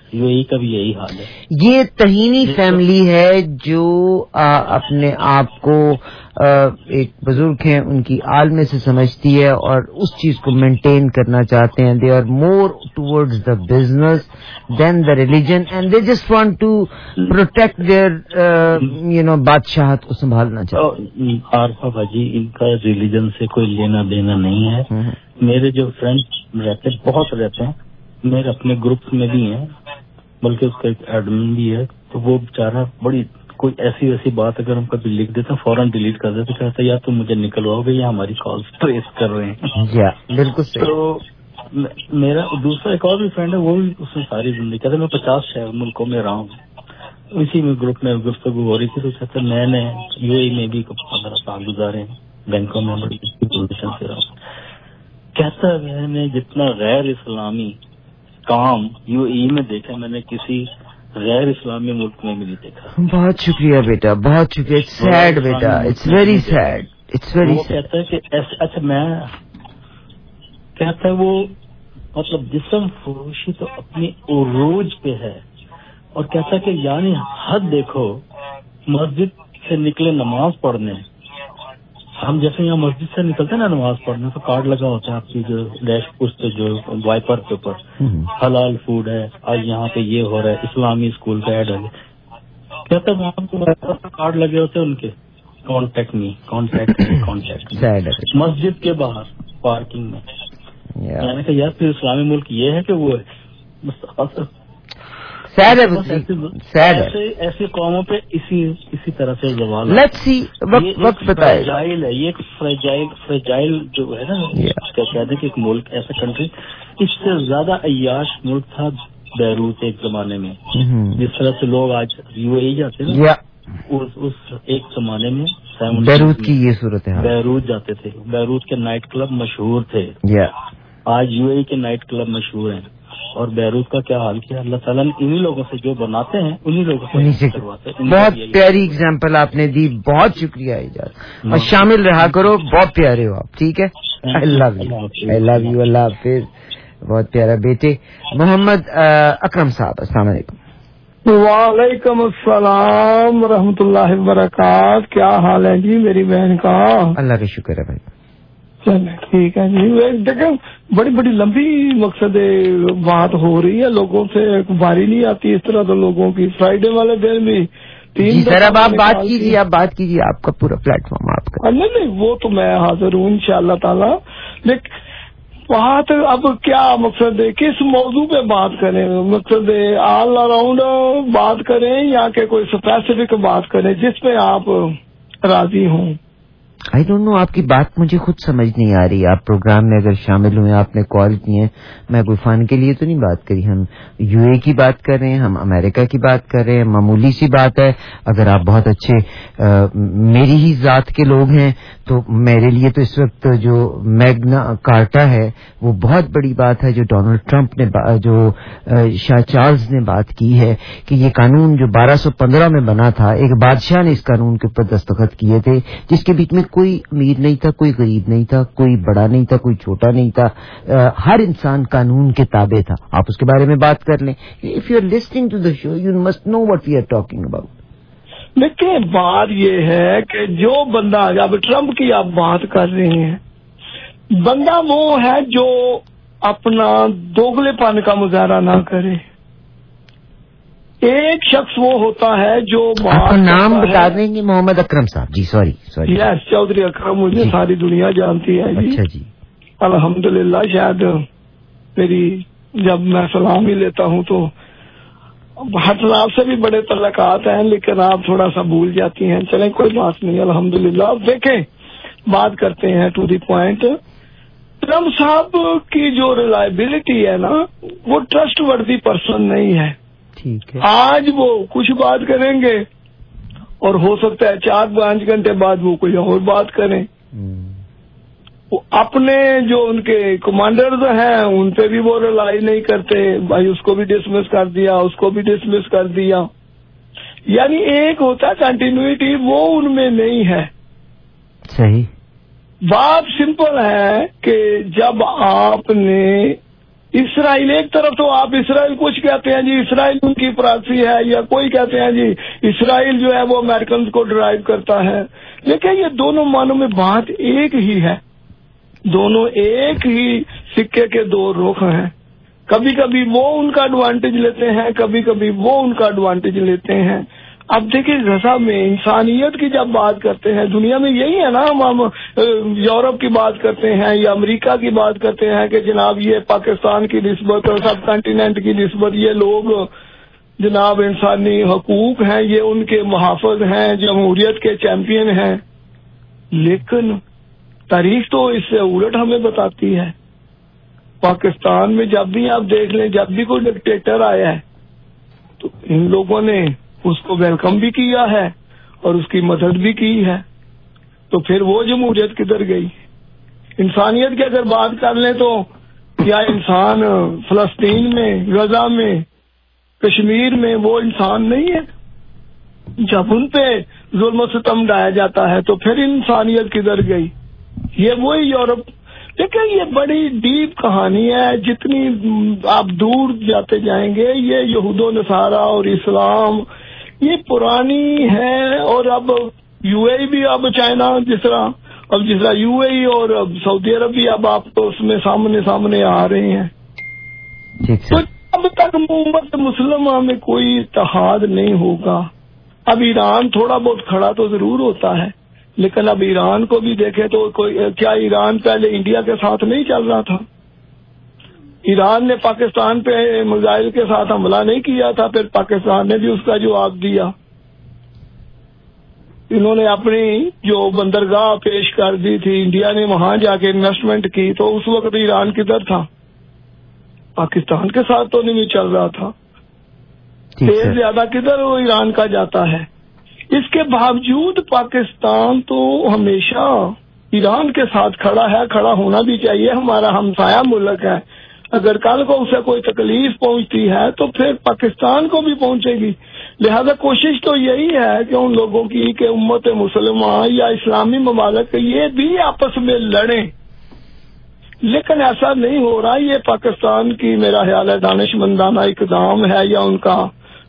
D: यूएई का भी यही हाल है.
A: یہ تہینی فیملی ہے جو آ, اپنے آپ کو آ, ایک بزرگ ہیں ان کی عالم سے سمجھتی ہے اور اس چیز کو مینٹین کرنا چاہتے ہیں. They are more towards the business than the religion and they just want to protect their you know بادشاہت کو سنبھالنا چاہتے ہیں.
D: عارفہ بھاجی ان کا ریلیجن سے کوئی لینا دینا نہیں ہے. میرے جو فرینڈ رہتے بہت رہتے ہیں, میرے اپنے گروپ میں بھی ہیں, بلکہ اس کا ایک ایڈمن بھی ہے, تو وہ بیچارہ بڑی کوئی ایسی ویسی بات اگر ہم کبھی لکھ دیتے ہیں فوراً ڈیلیٹ کر دیتے, کہتا ہے یا تم مجھے نکلواؤ گے یا ہماری کال ٹریس کر رہے ہیں.
A: بالکل.
D: تو میرا دوسرا ایک اور بھی فرینڈ ہے, وہ بھی اس میں ساری زندگی کہتے میں پچاس شہر ملکوں میں رہا ہوں. اسی میں گروپ میں گفتگو ہو رہی تھی تو کہتے میں نے یو اے میں بھی پندرہ سال گزارے ہیں, بینکوں میں بڑی پوزیشن سے رہا ہوں. کہتا ہے میں نے جتنا غیر اسلامی کام یو اے میں دیکھا میں نے کسی غیر اسلامی ملک میں بھی نہیں دیکھا.
A: بہت شکریہ بیٹا, بہت شکریہ. اٹس سیڈ بیٹا, it's very sad, it's very sad.
D: کہتا ہے کہ اچھا میں کہتا ہے وہ مطلب جسم فروشی تو اپنی عروج پہ ہے, اور کہتا ہے کہ یعنی حد دیکھو, مسجد سے نکلے نماز پڑھنے, ہم جیسے یہاں مسجد سے نکلتے ہیں نا نماز پڑھنے تو کارڈ لگا ہوتا ہے آپ کی جو ڈیش پوسٹ جو وائپر کے اوپر حلال فوڈ ہے, آج یہاں پہ یہ ہو رہا ہے, اسلامی اسکول کا ایڈ ہے. کہتا ہے وہاں پہ وائپر کارڈ لگے ہوتے ہیں ان کے, contact me contact me contact مسجد کے باہر پارکنگ میں. یعنی کہ یار پھر اسلامی ملک یہ ہے کہ وہ ایسی قوموں پہ اسی اسی طرح سے زوال
A: وقت بتائے
D: فریجائل ہے. یہ ایک فریجائل فریجائل جو ہے نا, کیا کہتے ہیں کہ ایک ملک ایسا کنٹری, اس سے زیادہ عیاش ملک تھا بیروت ایک زمانے میں. جس طرح سے لوگ آج یو اے جاتے ہیں اس ایک زمانے میں
A: بیروت کی یہ صورت ہے,
D: بیروت جاتے تھے. بیروت کے نائٹ کلب مشہور تھے, آج یو اے کے نائٹ کلب مشہور ہیں. اور بیروت کا کیا حال کیا اللہ تعالیٰ نے انہی لوگوں سے جو بناتے ہیں انہی لوگوں سے کرواتے ہیں.
A: بہت پیاری اگزامپل آپ نے دی, بہت شکریہ اعجاز, اور شامل رہا کرو, بہت پیارے ہو آپ. ٹھیک ہے, آئی love you, I love you, اللہ حافظ. بہت پیارا بیٹے. محمد اکرم صاحب السلام علیکم.
E: وعلیکم السلام ورحمۃ اللہ وبرکاتہ. کیا حال ہے جی میری بہن کا؟
A: اللہ کا شکر ہے بھائی.
E: چلے ٹھیک ہے جی. دیکھیں بڑی بڑی لمبی مقصد بات ہو رہی ہے, لوگوں سے باری نہیں آتی اس طرح. تو لوگوں کی فرائیڈے والے دن بھی تین
A: سر اب آپ بات کیجیے, آپ بات کیجیے, آپ کا پورا پلیٹ فارم آپ کا.
E: نہیں نہیں وہ تو میں حاضر ہوں ان شاء اللہ تعالیٰ. لیکن بات اب کیا مقصد ہے, کس موضوع پہ بات کریں؟ مقصد آل اراؤنڈ بات کریں یا کہ کوئی اسپیسیفک بات کریں جس پہ آپ راضی ہوں؟
A: آئی ڈونٹ نو, آپ کی بات مجھے خود سمجھ نہیں آ رہی. آپ پروگرام میں اگر شامل ہوئے, آپ نے کال کی ہیں, میں کوئی فن کے لیے تو نہیں بات کری. ہم یو اے کی بات کر رہے ہیں, ہم امریکہ کی بات کر رہے ہیں, معمولی سی بات ہے. اگر آپ بہت اچھے آ, میری ہی ذات کے لوگ ہیں تو میرے لیے تو اس وقت جو میگنا کارٹا ہے وہ بہت بڑی بات ہے. جو ڈونلڈ ٹرمپ نے جو شاہ چارلز نے بات کی ہے کہ یہ قانون جو بارہ سو پندرہ میں بنا تھا, ایک بادشاہ نے اس قانون کے اوپر دستخط کیے تھے جس کے بیچ میں کوئی امیر نہیں تھا, کوئی غریب نہیں تھا, کوئی بڑا نہیں تھا, کوئی چھوٹا نہیں تھا, ہر انسان قانون کے تابع تھا. آپ اس کے بارے میں بات کر لیں. If you are listening to the show you must know what we are talking about.
E: دیکھیں بات یہ ہے کہ جو بندہ, اب ٹرمپ کی آپ بات کر رہے ہیں, بندہ وہ ہے جو اپنا دوگلے پن کا مظاہرہ نہ کرے. ایک شخص وہ ہوتا ہے جو
A: آپ کا نام بتا دیں گے؟ محمد اکرم صاحب. جی sorry sorry
E: yes Chaudhry Akram, مجھے جی. ساری دنیا جانتی ہے جی.
A: اچھا جی
E: الحمدللہ. شاید میری جب میں سلام ہی لیتا ہوں تو حسن آپ سے بھی بڑے تعلقات ہیں, لیکن آپ تھوڑا سا بھول جاتی ہیں. چلیں کوئی بات نہیں, الحمدللہ. اب دیکھیں بات کرتے ہیں ٹو دی پوائنٹ. ٹرمپ صاحب کی جو ریلائبلٹی ہے نا, وہ ٹرسٹ وردی پرسن نہیں ہے.
A: ٹھیک ہے,
E: آج وہ کچھ بات کریں گے اور ہو سکتا ہے چار پانچ گھنٹے بعد وہ کوئی اور بات کریں. وہ اپنے جو ان کے کمانڈرز ہیں ان پہ بھی وہ ریلائی نہیں کرتے, بھائی اس کو بھی ڈسمس کر دیا, اس کو بھی ڈسمس کر دیا. یعنی ایک ہوتا ہے کنٹینیوٹی, وہ ان میں نہیں ہے.
A: صحیح
E: بات سمپل ہے کہ جب آپ نے اسرائیل ایک طرف تو آپ اسرائیل کچھ کہتے ہیں جی اسرائیل ان کی پراکسی ہے، یا کوئی کہتے ہیں جی اسرائیل جو ہے وہ امریکنز کو ڈرائیو کرتا ہے، لیکن یہ دونوں معنوں میں بات ایک ہی ہے، دونوں ایک ہی سکے کے دو رخ ہیں. کبھی کبھی وہ ان کا ایڈوانٹیج لیتے ہیں، کبھی کبھی وہ ان کا ایڈوانٹیج لیتے ہیں. اب دیکھیں غزہ میں انسانیت کی جب بات کرتے ہیں، دنیا میں یہی ہے نا، ہم یورپ کی بات کرتے ہیں یا امریکہ کی بات کرتے ہیں کہ جناب یہ پاکستان کی نسبت اور سب کنٹیننٹ کی نسبت یہ لوگ جناب انسانی حقوق ہیں، یہ ان کے محافظ ہیں، جمہوریت کے چیمپئن ہیں. لیکن تاریخ تو اس سے الٹ ہمیں بتاتی ہے. پاکستان میں جب بھی آپ دیکھ لیں، جب بھی کوئی ڈکٹیٹر آیا ہے تو ان لوگوں نے اس کو ویلکم بھی کیا ہے اور اس کی مدد بھی کی ہے. تو پھر وہ جمہوریت کدھر گئی؟ انسانیت کی اگر بات کر لیں تو کیا انسان فلسطین میں، غزہ میں، کشمیر میں وہ انسان نہیں ہے؟ جب ان پہ ظلم و ستم ڈھایا جاتا ہے تو پھر انسانیت کدھر گئی؟ یہ وہی یورپ. لیکن یہ بڑی ڈیپ کہانی ہے، جتنی آپ دور جاتے جائیں گے یہ یہود و نصارہ اور اسلام یہ پرانی ہے. اور اب یو اے ای بھی اب چائنا جس طرح اب جس طرح یو اے ای اور اب سعودی عرب بھی اب آپ کو اس میں سامنے سامنے آ رہے ہیں. تو اب تک امت مسلمہ میں کوئی اتحاد نہیں ہوگا. اب ایران تھوڑا بہت کھڑا تو ضرور ہوتا ہے، لیکن اب ایران کو بھی دیکھیں تو کوئی کیا ایران پہلے انڈیا کے ساتھ نہیں چل رہا تھا؟ ایران نے پاکستان پہ میزائل کے ساتھ حملہ نہیں کیا تھا، پھر پاکستان نے بھی اس کا جواب دیا. انہوں نے اپنی جو بندرگاہ پیش کر دی تھی، انڈیا نے وہاں جا کے انویسٹمنٹ کی، تو اس وقت ایران کدھر تھا؟ پاکستان کے ساتھ تو نہیں چل رہا تھا. تیل زیادہ کدھر وہ ایران کا جاتا ہے. اس کے باوجود پاکستان تو ہمیشہ ایران کے ساتھ کھڑا ہے، کھڑا ہونا بھی چاہیے. ہمارا ہمسایہ ملک ہے، اگر کل کو اسے کوئی تکلیف پہنچتی ہے تو پھر پاکستان کو بھی پہنچے گی. لہذا کوشش تو یہی ہے کہ ان لوگوں کی کہ امت مسلمہ یا اسلامی ممالک یہ بھی آپس میں لڑیں، لیکن ایسا نہیں ہو رہا. یہ پاکستان کی میرا خیال ہے دانش مندانہ اقدام ہے، یا ان کا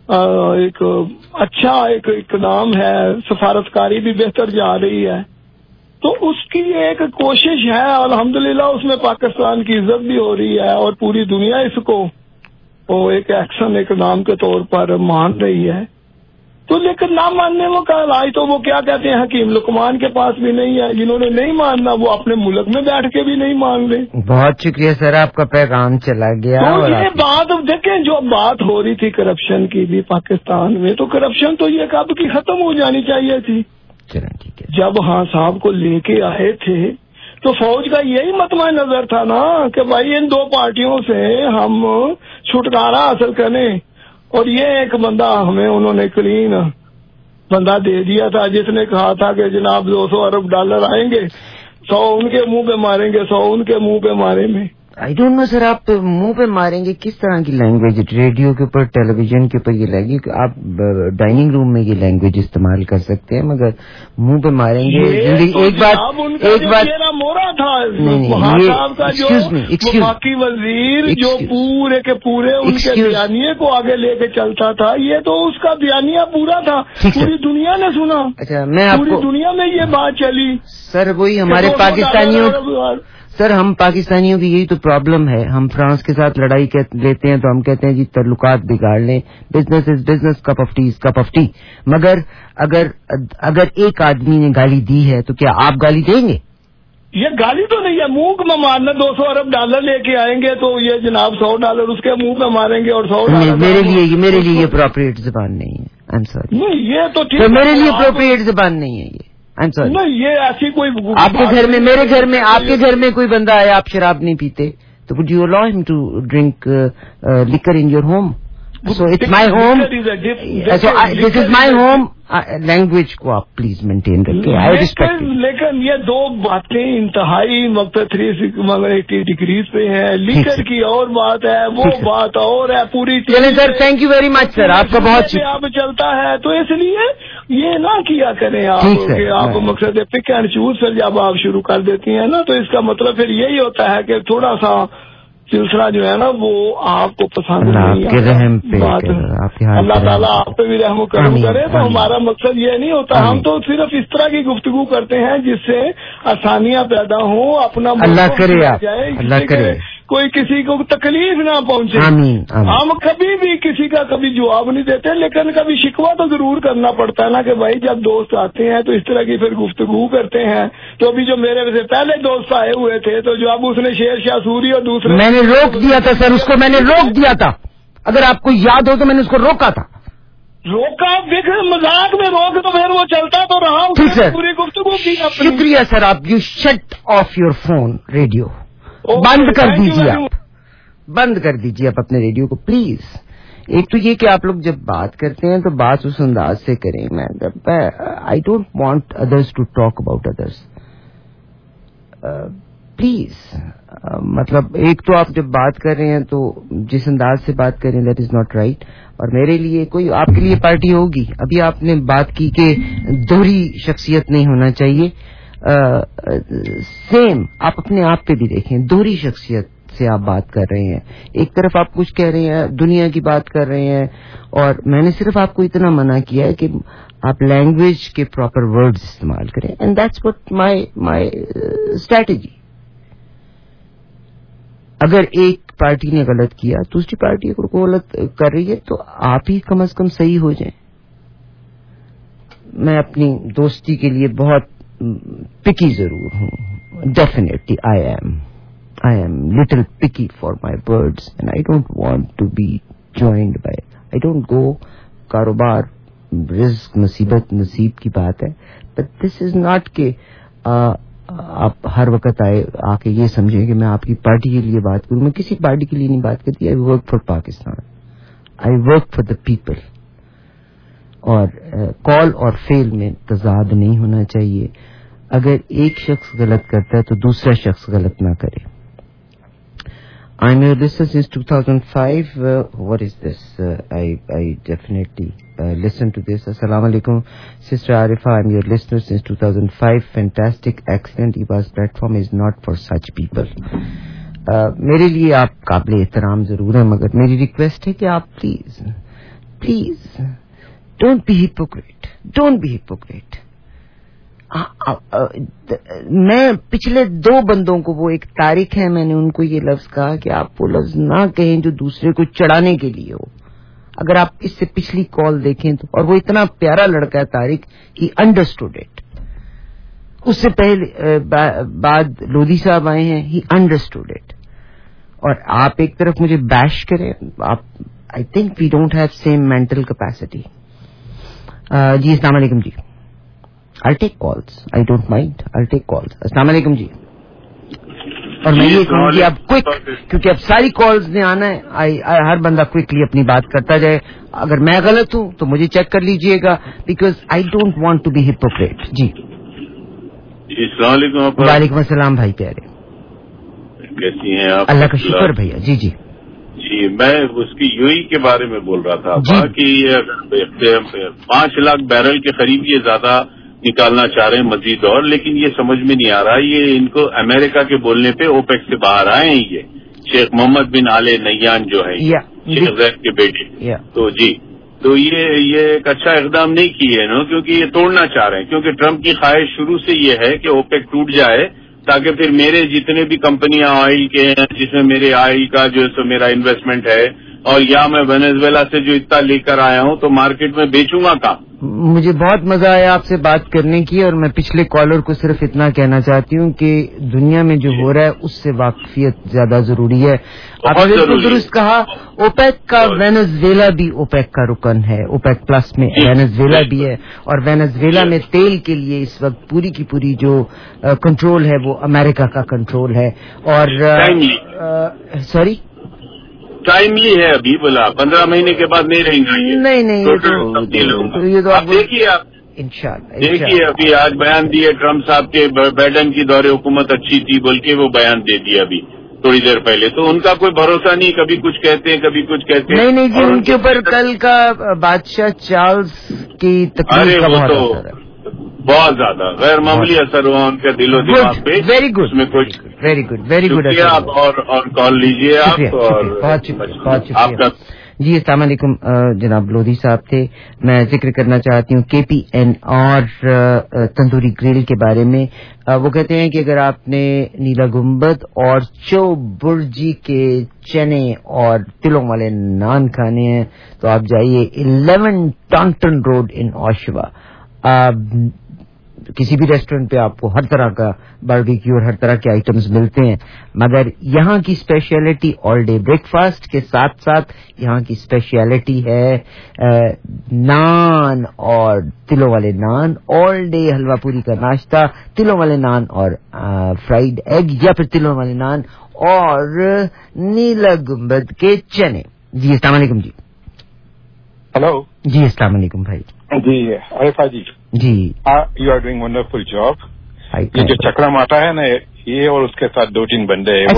E: ایک اچھا ایک اقدام ہے. سفارتکاری بھی بہتر جا رہی ہے، تو اس کی ایک کوشش ہے. الحمدللہ اس میں پاکستان کی عزت بھی ہو رہی ہے اور پوری دنیا اس کو وہ ایک ایکشن اقدام کے طور پر مان رہی ہے. تو لیکن نہ ماننے میں کا آج تو وہ کیا کہتے ہیں حکیم لقمان کے پاس بھی نہیں ہے. جنہوں نے نہیں ماننا وہ اپنے ملک میں بیٹھ کے بھی نہیں مان رہے.
A: بہت شکریہ سر، آپ کا پیغام چلا گیا.
E: تو یہ بات دیکھیں جو بات ہو رہی تھی کرپشن کی بھی پاکستان میں، تو کرپشن تو یہ کب کی ختم ہو جانی چاہیے تھی.
A: ٹھیک ہے.
E: جب ہاں صاحب کو لے کے آئے تھے تو فوج کا یہی مطمع نظر تھا نا کہ بھائی ان دو پارٹیوں سے ہم چھٹکارا حاصل کریں. اور یہ ایک بندہ ہمیں انہوں نے کلین بندہ دے دیا تھا جس نے کہا تھا کہ جناب دو سو ارب ڈالر آئیں گے، سو ان کے منہ پہ ماریں گے، سو ان کے منہ پہ مارے میں.
A: آئی ڈونٹ نو سر، آپ منہ پہ ماریں گے کس طرح کی لینگویج؟ ریڈیو کے اوپر، ٹیلی ویژن کے اوپر یہ لینگویج، آپ ڈائننگ روم میں یہ لینگویج استعمال کر سکتے ہیں، مگر منہ پہ ماریں گے. ایک بات ایک بات
E: مورا تھا وہاں صاحب کا جو وفاقی وزیر جو پورے کے پورے ان کے بیانیے کو آگے لے کے چلتا تھا، یہ تو اس کا بیانیہ پورا تھا، پوری دنیا نے سنا.
A: اچھا، میں
E: پوری دنیا میں یہ بات چلی.
A: سر وہی ہمارے پاکستانیوں سر ہم پاکستانیوں کی یہی تو پرابلم ہے. ہم فرانس کے ساتھ لڑائی لیتے ہیں تو ہم کہتے ہیں جی تعلقات بگاڑ لیں، business is business, cup of tea is cup of tea. مگر اگر اگر ایک آدمی نے گالی دی ہے تو کیا آپ گالی دیں گے؟
E: یہ گالی تو نہیں ہے، منہ میں مارنا. دو سو ارب ڈالر لے کے آئیں گے تو یہ جناب سو ڈالر اس کے منہ پہ ماریں گے اور سو ڈالر.
A: میرے لیے میرے لیے یہ اپروپریٹ زبان نہیں ہے. I am sorry.
E: نہیں یہ تو ٹھیک ہے،
A: میرے لیے اپروپریٹ زبان نہیں ہے یہ.
E: نہیں یہ ایسی کوئی
A: آپ کے گھر میں، میرے گھر میں، آپ کے گھر میں کوئی بندہ آیا، آپ شراب نہیں پیتے تو would you allow him to drink uh, uh, liquor in your home? So it's my home. So I, this is my home. Language کو آپ پلیز مینٹین رکھیں. I respect.
E: لیکن یہ دو باتیں انتہائی وقت تھری ایٹی ڈگریز پہ ہیں. لیکر کی اور بات ہے، وہ بات اور ہے. پوری
A: چلیں sir, thank you very much sir, آپ کا بہت شکریہ.
E: آپ چلتا ہے تو اس لیے یہ نہ کیا کریں آپ کہ آپ مقصد پک اینڈ چوز سے جب آپ شروع کر دیتی ہیں نا، تو اس کا مطلب پھر یہی ہوتا ہے کہ تھوڑا سا सिलसिला जो है ना वो आपको पसंद नहीं
A: आपके रहम पे
E: बात अल्लाह ताला आप पे भी रहम करम करे। तो हमारा मकसद ये नहीं होता, हम तो सिर्फ इस तरह की गुफ्तगू करते हैं जिससे आसानियां पैदा हो, अपना
A: अल्लाह करे आप अल्लाह करे
E: कोई किसी को तकलीफ ना पहुंचे।
A: आमीन, आमीन।
E: हम कभी भी किसी का कभी जवाब नहीं देते, लेकिन कभी शिकवा तो जरूर करना पड़ता है ना कि भाई जब दोस्त आते हैं तो इस तरह की फिर गुफ्तगू करते हैं। तो अभी जो मेरे से पहले दोस्त आए हुए थे तो जो अब उसने शेर शाह सूरी और दूसरे
A: मैंने रोक दिया था सर, उसको मैंने रोक दिया था, अगर आपको याद हो तो मैंने उसको रोका था।
E: रोका देख मजाक में रोक तो फिर वो चलता तो रहा,
A: ठीक सर,
E: पूरी गुफ्तगू की।
A: शुक्रिया सर, आप you shut off your phone radio, बंद कर दीजिए, आप बंद कर दीजिए आप अपने रेडियो को प्लीज। एक तो ये कि आप लोग जब बात करते हैं तो बात उस अंदाज से करें। मैं I don't want others to talk about others please. मतलब एक तो आप जब बात कर रहे हैं तो जिस अंदाज से बात करें दैट इज नॉट राइट। और मेरे लिए कोई आपके लिए पार्टी होगी, अभी आपने बात की कि दोहरी शख्सियत नहीं होना चाहिए। सेम uh, आप अपने आप पे भी देखें, दोहरी शख्सियत से आप बात कर रहे हैं। एक तरफ आप कुछ कह रहे हैं, दुनिया की बात कर रहे हैं, और मैंने सिर्फ आपको इतना मना किया है कि आप लैंग्वेज के प्रॉपर वर्ड्स इस्तेमाल करें, and that's what my my strategy. अगर एक पार्टी ने गलत किया, दूसरी पार्टी अगर गलत कर रही है तो आप ही कम से कम सही हो जाएं। मैं अपनी दोस्ती के लिए बहुत पिकी जरूर हूँ, definitely I am I am little picky for my words, and I don't want to be joined by, I don't go, कारोबार रिस्क मुसीबत नसीब की बात है, बट दिस इज नॉट के आप हर वक्त आए आके ये समझें कि मैं आपकी पार्टी के लिए बात करूं। मैं किसी पार्टी के लिए नहीं बात करती, I work for Pakistan, I work for the people. और कॉल uh, और फेल में तजाद नहीं होना चाहिए। अगर एक शख्स गलत करता है तो दूसरा शख्स गलत ना करे। I am your listener since two thousand five. What is this? I I definitely listen to this. अस्सलाम वालेकुम sister Arifa, I am your listener since two thousand five. Fantastic, excellent, ईवाज platform is not for such people. मेरे लिए आप काबिल एहतराम जरूर हैं, मगर मेरी रिक्वेस्ट है कि आप please please Don't be hypocrite. Don't be hypocrite. आ, आ, आ, द, मैं पिछले दो बंदों को, वो एक तारिक है, मैंने उनको ये लफ्ज कहा कि आप वो लफ्ज ना कहें जो दूसरे को चढ़ाने के लिए हो। अगर आप इससे पिछली कॉल देखें तो, और वो इतना प्यारा लड़का है तारिक, ही अंडरस्टूड इट। उससे पहले बा, बाद लोधी साहब आए हैं, ही अंडरस्टूड इट। और आप एक तरफ मुझे बैश करें, आप I think we don't have same mental capacity. Uh, जी अस्सलाम वालेकुम जी, I'll take calls, I don't mind, I'll take calls। अस्सलाम वालेकुम जी। और मैं ये कहूँगी आप क्विक, क्योंकि अब सारी कॉल्स ने आना है, आई हर बंदा क्विकली अपनी बात करता जाए। अगर मैं गलत हूँ तो मुझे चेक कर लीजिएगा, because I don't want to be hypocrite. जी
C: अस्सलाम वालेकुम।
A: वालेकुम अस्सलाम भाई प्यारे,
C: कैसी हैं आप?
A: अल्लाह का शुक्र भैया। जी जी
C: जी, मैं उसकी यूई के बारे में बोल रहा था कि ये पांच लाख बैरल के करीब ये ज्यादा निकालना चाह रहे हैं मजीद, और लेकिन ये समझ में नहीं आ रहा, ये इनको अमेरिका के बोलने पे ओपेक से बाहर आए हैं ये शेख मोहम्मद बिन आले नैयान जो है शेख जैद के बेटे। तो जी, तो ये ये एक अच्छा इकदाम नहीं किए ना, क्योंकि ये तोड़ना चाह रहे हैं, क्योंकि ट्रम्प की ख्वाहिश शुरू से ये है कि ओपेक टूट जाए ताकि फिर मेरे जितने भी कंपनियां ऑयल के हैं, जिसमें मेरे ऑयल का जो है मेरा इन्वेस्टमेंट है, और या मैं वेनेजुएला से जो इतना लेकर आया हूं तो मार्केट में बेचूंगा कहाँ।
A: मुझे बहुत मजा आया आपसे बात करने की, और मैं पिछले कॉलर को सिर्फ इतना कहना चाहती हूँ कि दुनिया में जो हो रहा है उससे वाकफियत ज्यादा जरूरी है। आपने बिल्कुल दुरुस्त कहा, ओपेक का वेनेजुएला भी ओपेक का रुकन है, ओपेक प्लस में वेनेजुएला भी है, और वेनेजुएला में तेल के लिए इस वक्त पूरी की पूरी जो कंट्रोल है वो अमेरिका का कंट्रोल है। और सॉरी
C: टाइमली है, अभी बोला पंद्रह महीने के बाद नहीं रहेंगे ये।
A: नहीं नहीं टोटल
C: तब्दील होगा।
A: ये तो
C: आप देखिए, आप
A: इंशाल्लाह
C: देखिए, अभी आज बयान दिए ट्रम्प साहब के, बाइडेन की दौरे हुकूमत अच्छी थी बोल के वो बयान दे दिया अभी थोड़ी देर पहले। तो उनका कोई भरोसा नहीं, कभी कुछ कहते हैं कभी कुछ कहते हैं।
A: नहीं नहीं जी, उनके ऊपर कल का बादशाह चार्ल्स की तकरीर का बहुत असर है।
C: بہت زیادہ غیر معمولی اثر ہوا ان کا دل و دماغ پہ.
A: ویری گڈ,
C: اس میں کوئی
A: ویری گڈ, ویری گڈ.
C: آپ اور اور کال لیجیے آپ. اور
A: بہت
C: آپ کا
A: جی السلام علیکم. جناب لودھی صاحب تھے. میں ذکر کرنا چاہتی ہوں کے پی این اور تندوری گرل کے بارے میں. وہ کہتے ہیں کہ اگر آپ نے نیلا گنبد اور چو برجی کے چنے اور تلوں والے نان کھانے ہیں تو آپ جائیے الیون ٹانٹن روڈ ان اوشوا. کسی بھی ریسٹورینٹ پہ آپ کو ہر طرح کا باربیکیو اور ہر طرح کے آئٹمز ملتے ہیں, مگر یہاں کی speciality all day breakfast کے ساتھ ساتھ یہاں کی اسپیشلٹی ہے نان اور تلوں والے نان. آل ڈے حلوہ پوری کا ناشتہ, تلوں والے نان اور فرائیڈ ایگ, یا پھر تلوں والے نان اور نیلا گنبد کے چنے. جی السلام علیکم. جی
F: ہلو.
A: جی السلام علیکم بھائی.
F: جی عارفہ جی.
A: جی
F: you are doing wonderful job. یہ جو چکرم آتا ہے نا, یہ اور اس کے ساتھ دو تین بندے ہیں.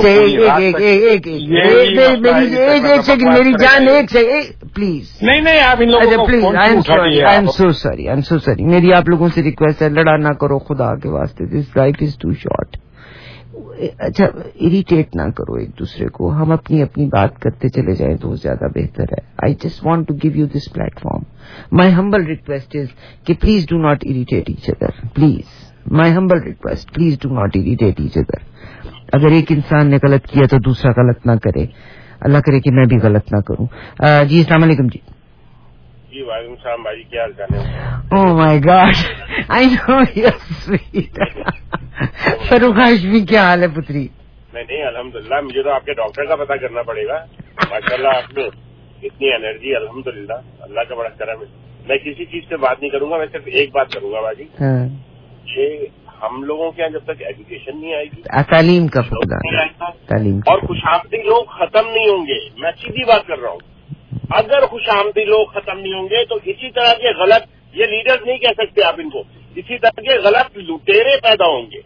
A: میری جان ایک سے پلیز.
F: نہیں نہیں آپ ان لوگوں کو
A: I am sorry, I am so sorry, I am so sorry. میری آپ لوگوں سے ریکویسٹ ہے, لڑا نہ کرو خدا کے واسطے. This life is too short. اچھا اریٹیٹ نہ کرو ایک دوسرے کو, ہم اپنی اپنی بات کرتے چلے جائیں تو زیادہ بہتر ہے. I just want to give you this platform. My humble request is کہ please do not irritate each other. Please my humble request, please do not irritate each other. اگر ایک انسان نے غلط کیا تو دوسرا غلط نہ کرے. اللہ کرے کہ میں بھی غلط نہ کروں. جی السلام علیکم. جی
C: جی وعلیکم السلام بھائی, کیا حال چال ہے؟
A: Oh my God, I know you are sweet. Farrukh Hashmi کیا حال ہے پتری؟
C: نہیں نہیں الحمدللہ. مجھے تو آپ کے ڈاکٹر کا پتہ کرنا پڑے گا. ماشاء اللہ آپ میں اتنی انرجی, الحمدللہ اللہ کا بڑا کرم ہے. میں کسی چیز سے بات نہیں کروں گا, میں صرف ایک بات کروں گا باجی. یہ ہم لوگوں کے یہاں جب تک ایجوکیشن نہیں آئے گی,
A: تعلیم کا فقدان, تعلیم
C: اور خوش آمدی لوگ ختم نہیں ہوں گے. میں سیدھی بات کر رہا ہوں. اگر خوش آمدی لوگ ختم نہیں ہوں گے تو اسی طرح کے غلط, یہ لیڈر نہیں کہہ سکتے آپ ان کو, اسی طرح کے غلط لٹیرے پیدا ہوں گے.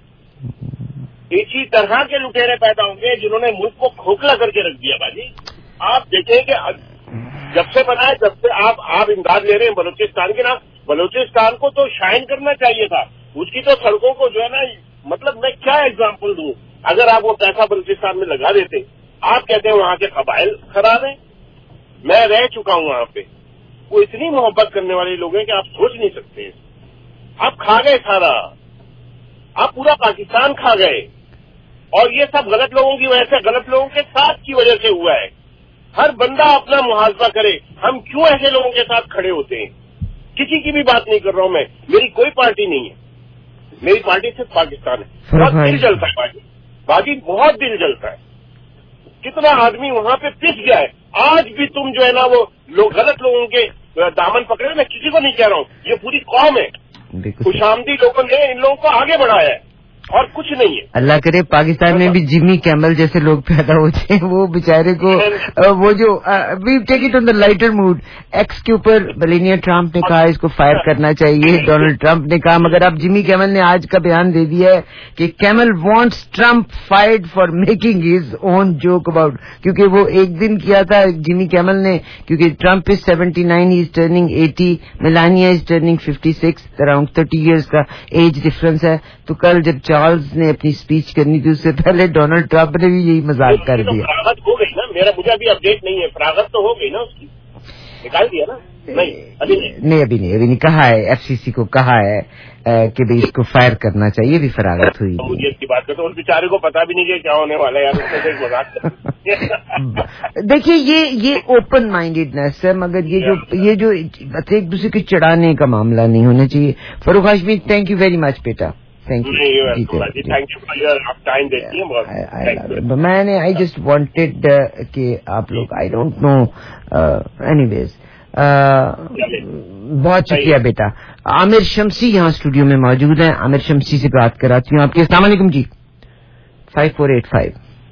C: اسی طرح کے لٹیرے پیدا ہوں گے جنہوں نے ملک کو کھوکھلا کر کے رکھ دیا. باجی آپ دیکھیں کہ جب سے بنا ہے تب سے آپ آپ امداد لے رہے ہیں بلوچستان کے نام. بلوچستان کو تو شائن کرنا چاہیے تھا. اس کی تو سڑکوں کو جو ہے نا, مطلب میں کیا ایگزامپل دوں. اگر آپ وہ پیسہ بلوچستان میں لگا دیتے, آپ کہتے ہیں وہاں کے قبائل خراب ہیں. میں رہ چکا ہوں وہاں پہ. وہ اتنی محبت کرنے والے لوگ ہیں کہ آپ سوچ نہیں سکتے. آپ کھا گئے سارا, آپ پورا پاکستان کھا گئے. اور یہ سب غلط لوگوں کی وجہ سے, غلط لوگوں کے ساتھ کی وجہ سے ہوا ہے. ہر بندہ اپنا محاسبہ کرے, ہم کیوں ایسے لوگوں کے ساتھ کھڑے ہوتے ہیں. کسی کی بھی بات نہیں کر رہا ہوں میں, میری کوئی پارٹی نہیں ہے, میری پارٹی صرف پاکستان ہے. بہت دل جلتا ہے باجی, باجی بہت دل جلتا ہے. کتنا آدمی وہاں پہ پس گیا ہے. آج بھی تم جو ہے نا وہ لوگ غلط لوگوں کے دامن پکڑے. میں کسی کو نہیں کہہ رہا ہوں, یہ پوری قوم ہے. خوش آمدی لوگوں نے ان لوگوں کو آگے بڑھایا ہے اور کچھ نہیں ہے.
A: اللہ کرے پاکستان میں بھی جمی کیمل جیسے لوگ پیدا ہوتے ہیں. وہ بیچارے کو وہ جو we take it on the lighter mode. X کے اوپر ملینیا ٹرمپ نے کہا اس کو فائر کرنا چاہیے, ڈونلڈ ٹرمپ نے کہا, مگر اب جمی کیمل نے آج کا بیان دے دیا ہے کہ Kimmel wants Trump fired for making his own joke about. کیونکہ وہ ایک دن کیا تھا جمی کیمل نے, کیونکہ Trump is seventy nine, he is turning eighty, Melania is turning fifty six, around thirty years کا ایج ڈفرنس ہے. تو کل جب چارلز نے اپنی اسپیچ کرنی تھی, اس سے پہلے ڈونلڈ ٹرمپ نے بھی یہی مذاق کر دیا.
C: فراغت ہو گئی نا, میرا مجھے ابھی اپڈیٹ نہیں ہے. فراغت تو ہو گئی نا, اس کی نکال دیا نا. نہیں ابھی نہیں,
A: ابھی نہیں, ابھی نہیں کہا ہے. ایف سی سی کو کہا ہے کہ بھائی اس کو فائر کرنا چاہیے. بھی فراغت ہوئی.
C: مجھے اس کی بات کرتا ہوں, اس بیچارے کو پتا بھی نہیں کہ کیا ہونے والا ہے یار. اس سے مذاق
A: دیکھیے یہ یہ اوپن مائنڈیڈنیس ہے, مگر یہ جو یہ جو ایک دوسرے کے چڑھانے کا معاملہ نہیں ہونا چاہیے. Farrukh Hashmi thank you very much بیٹا. میں نے آئی جسٹ وانٹیڈ کہ آپ لوگ, آئی ڈونٹ نو, اینی ویز بہت شکریہ بیٹا. عامر شمسی یہاں اسٹوڈیو میں موجود ہیں. عامر شمسی سے بات کراتی ہوں آپ کی. السلام علیکم. جی فائیو فور ایٹ فائیو.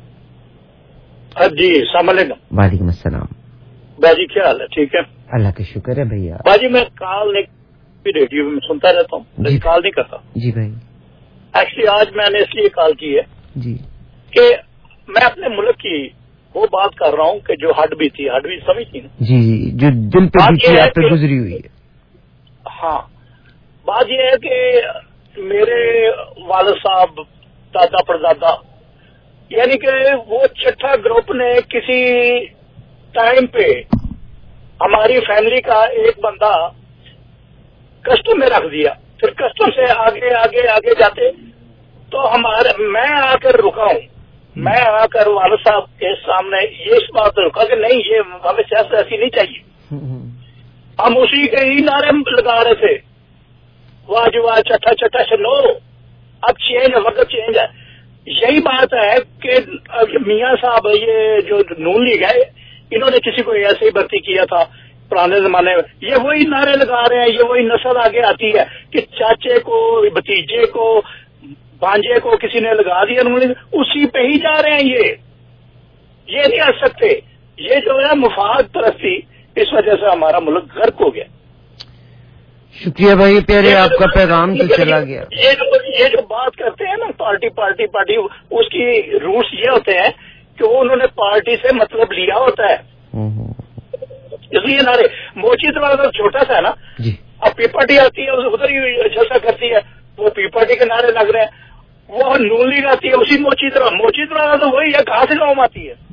G: جی السلام علیکم.
A: وعلیکم السلام.
G: باجی کیا حال ہے؟ ٹھیک ہے,
A: اللہ کا شکر ہے بھیا.
G: باجی میں کال ریڈیو میں سنتا رہتا ہوں, لیکن کال نہیں کرتا.
A: جی بھائی.
G: ایکچولی آج میں نے اس لیے کال کی ہے
A: جی
G: کہ میں اپنے ملک کی وہ بات کر رہا ہوں کہ جو ہڈ بھی تھی, ہڈ بھی سمجھتی نا
A: جی, جو دل پہ آپ پہ گزری ہوئی ہے.
G: ہاں, बात यह है कि मेरे वालिद साहब दादा परदादा यानी कि वो छठा ग्रुप ने किसी टाइम पे हमारी फैमिली का एक बंदा कस्टम में रख दिया, फिर कस्टम से आगे आगे आगे जाते तो हमारे मैं आकर रुका हूँ, मैं आकर वालिद साहब के सामने ये इस बात पर रुका कि नहीं ये हमें सियासत ऐसी नहीं चाहिए। हम उसी के ही नारे लगा रहे थे, वाह जी वाह छठा छठा से नो, अब चेंज है, वक्त चेंज है। यही बात है कि मियाँ साहब ये जो नून लीग है इन्होंने किसी को ऐसे ही भर्ती किया था पुराने जमाने में, ये वही नारे लगा रहे हैं, ये वही नस्ल आगे आती है कि चाचे को भतीजे को भांजे को किसी ने लगा दिया, उन्होंने उसी पे ही जा रहे हैं। ये ये नहीं आ सकते, ये जो है मुफाद परस्ती, इस वजह से हमारा मुल्क गर्क हो गया।
A: शुक्रिया भाई प्यारे, आपका पैगाम तो चला गया।
G: ये जो ये जो बात करते हैं ना पार्टी पार्टी पार्टी, उसकी रूट्स ये होते हैं कि वो उन्होंने पार्टी से मतलब लिया होता है, इसलिए नारे मोची तो छोटा सा है ना जी। अब पी पार्टी आती है उधर ही जलसा करती है, वो पी पार्टी के नारे लग रहे हैं, वो नून लीग आती है उसी मोची तरह, मोची तरह तो वही है, कहां से गाँव आती है।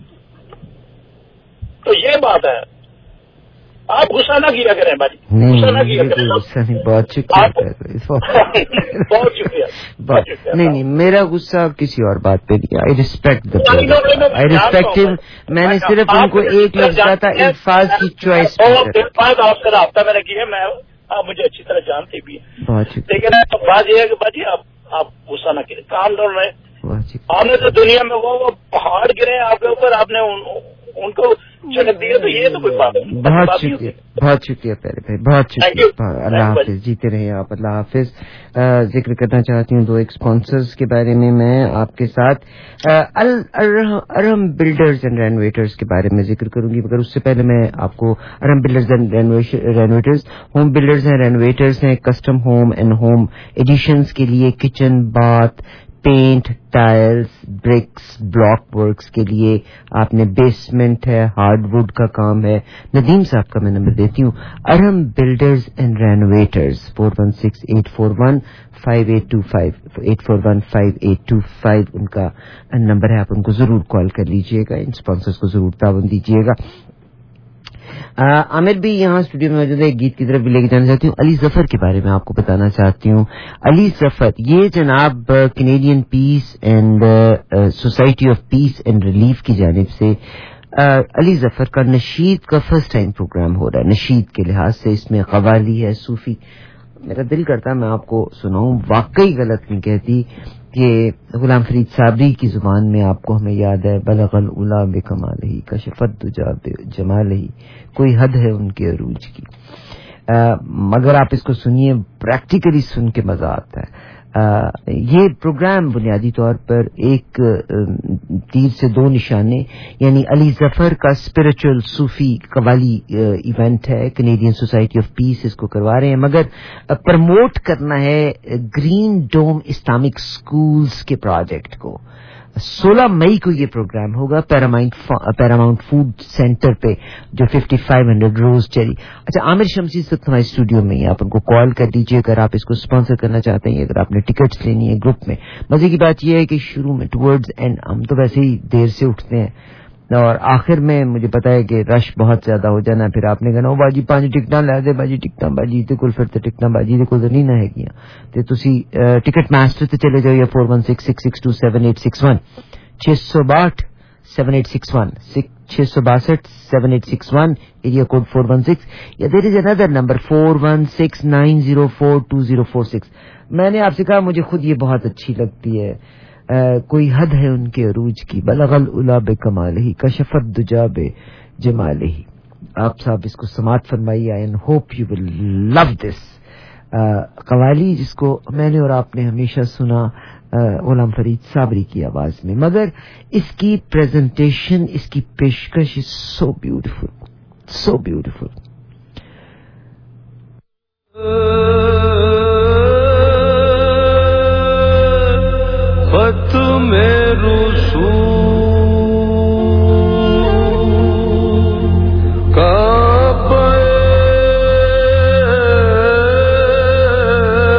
G: तो ये बात है, आप गुस्सा ना किया करें भाई, गुस्सा ना किया करें।
A: गुस्सा नहीं, बहुत शुक्रिया
G: बहुत शुक्रिया
A: नहीं नहीं, मेरा गुस्सा किसी और बात पे नहीं। I respect the I respect him. मैंने सिर्फ उनको एक लफ्ज कहा था, अल्फाज की चॉइस
G: हफ्ता मैंने की है, मैं आप मुझे अच्छी तरह जानते भी हैं,
A: बहुत शुक्रिया।
G: लेकिन बात यह है कि बाजी आप आप गुस्सा ना करें, काम डाल रहे हैं। आपने तो दुनिया में वो वो पहाड़ गिरे आपके ऊपर, आपने उनको चटक दिया, तो ये तो कोई बात नहीं।
A: बहुत शुक्रिया, बहुत शुक्रिया प्यारे भाई, बहुत शुक्रिया। अल्लाह हाफिज, जीते रहिए आप, अल्लाह हाफिज। जिक्र करना चाहती हूँ दो एक स्पॉन्सर्स के बारे में मैं आपके साथ। अल अरहम बिल्डर्स एंड रेनोवेटर्स के बारे में जिक्र करूंगी, मगर उससे पहले मैं आपको Arham builders and renovators home builders and renovators हैं। Custom home and home additions के लिए kitchen, bath, paint, tiles, bricks, block works के लिए आपने बेसमेंट है, हार्डवुड का काम है। नदीम साहब का मैं नंबर देती हूँ, Arham builders and renovators, four one six eight four one five eight two five eight four one five eight two five उनका नंबर है, आप उनको जरूर कॉल कर लीजिएगा, इन स्पॉन्सर्स को जरूर तावन दीजिएगा। आमिर भी यहाँ स्टूडियो में मौजूद है, एक गीत की तरफ भी लेके जाना चाहती हूँ। अली जफर के बारे में आपको बताना चाहती हूँ। अली जफर ये जनाब Canadian peace and society of peace and relief की जानिब से uh, अली जफर का नशीद का फर्स्ट टाइम प्रोग्राम हो रहा है। नशीद के लिहाज से इसमें कवाली है, सूफी। मेरा दिल करता है मैं आपको सुनाऊं, वाकई गलत नहीं कहती कि गुलाम फरीद साबरी की जुबान में आपको हमें याद है, बलगल उला बेकमाल ही कशफत दुजा जमाल ही, कोई हद है उनके अरूज की। आ, मगर आप इसको सुनिए, प्रैक्टिकली सुन के मजा आता है। आ, ये प्रोग्राम बुनियादी तौर पर एक तीर से दो निशाने, यानी अली जफर का स्पिरिचुअल सूफी कवाली इवेंट है। कैनेडियन सोसाइटी ऑफ पीस इसको करवा रहे हैं, मगर प्रमोट करना है ग्रीन डोम इस्लामिक स्कूल्स के प्रोजेक्ट को। सोलह मई को ये प्रोग्राम होगा पैरामाउंट पैरामाउंट फूड सेंटर पे, जो fifty five hundred Rose Cherry. अच्छा, आमिर शमसी इस वक्त हमारे स्टूडियो में ही, आप उनको कॉल कर दीजिए अगर आप इसको स्पॉन्सर करना चाहते हैं, अगर आपने टिकट्स लेनी है ग्रुप में। मजे की बात यह है कि शुरू में टुवर्ड्स एंड हम तो वैसे ही देर से उठते हैं, और आखिर में मुझे पता है कि रश बहुत ज्यादा हो जाना, फिर आपने कहना बाजी पांच टिकटां लै दे, बाजी टिकटां बाजी ते कोल, फिर ते टिकटां बाजी दे कोल नहीं ना हैगियां, ते तुसी टिकट मास्टर ते चले जाओ, या four one six six six two seven eight six one छह सौ बासठ सेवन एट सिक्स वन छह सौ बासठ seven eight six one, area code four one six, या there is another number four one six nine zero four two zero four six. मैंने आपसे कहा मुझे खुद ये बहुत अच्छी लगती है, Uh, कोई हद है उनके अरूज की, बलगल उला बे कमाल ही कशफत दुजा बे जमाल ही। आप साहब इसको समात फरमाइए, and hope you will love this qawwali, जिसको मैंने और आपने हमेशा सुना गुलाम फरीद साबरी की आवाज में, मगर इसकी प्रेजेंटेशन, इसकी पेशकश is so beautiful, so beautiful.
H: का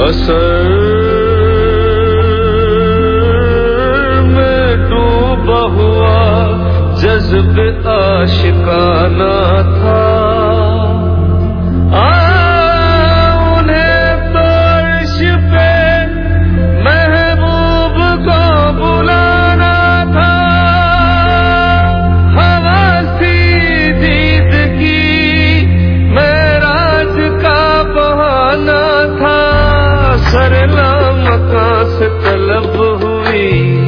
H: اثر میں ڈوبا ہوا جذب عاشقانہ تھا. طلب ہوئی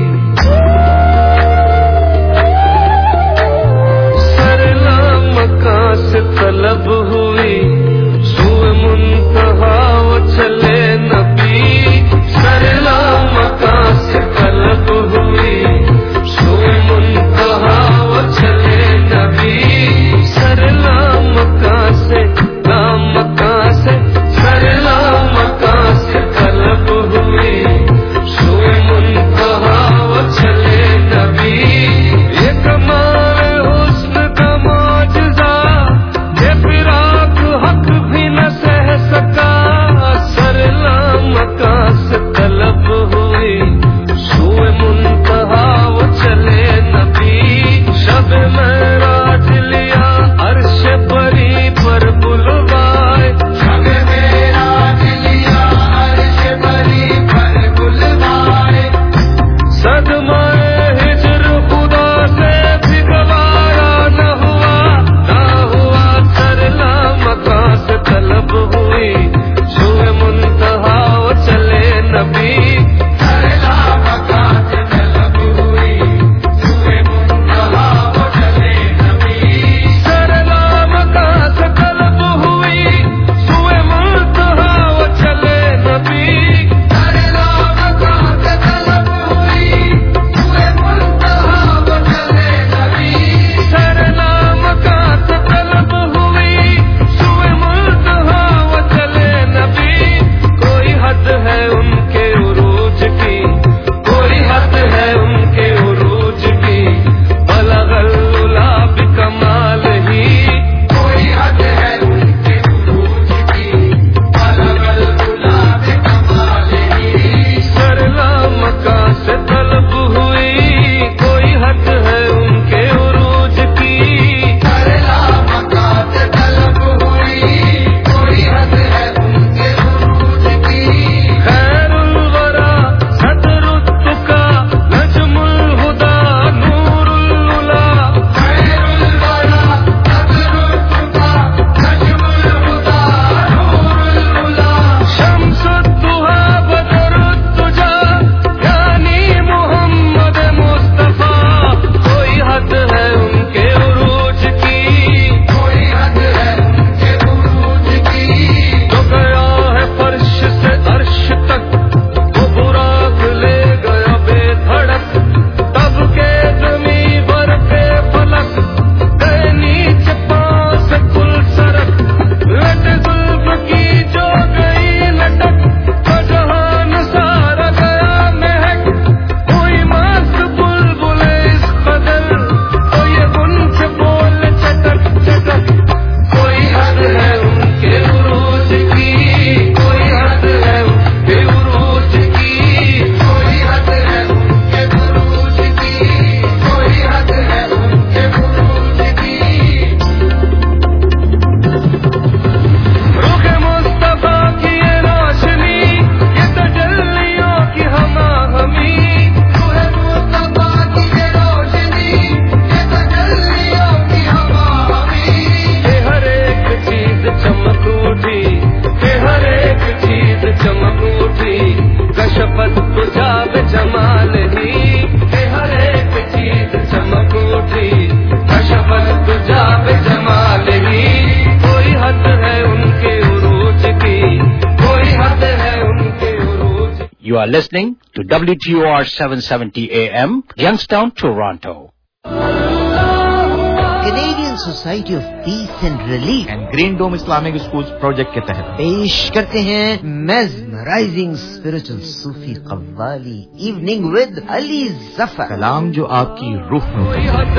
H: سرلا مکان سے طلب ہوئی سوئے منتہا وہ چلے نبی. سرلا مکان سے طلب ہوئی سوئے منتہا وہ چلے نبی. سرلا مکان سے لام مکان سے سرلا مکان سے طلب ہوئی
I: You are listening to W T O R seven seventy A M, Youngstown, Toronto.
A: Canadian Society of Peace and Relief
J: and Green Dome Islamic Schools project کے تحت
A: پیش کرتے ہیں میز mesmerizing spiritual Sufi Qawwali evening with Ali Zafar.
J: کلام جو آپ کی روح میں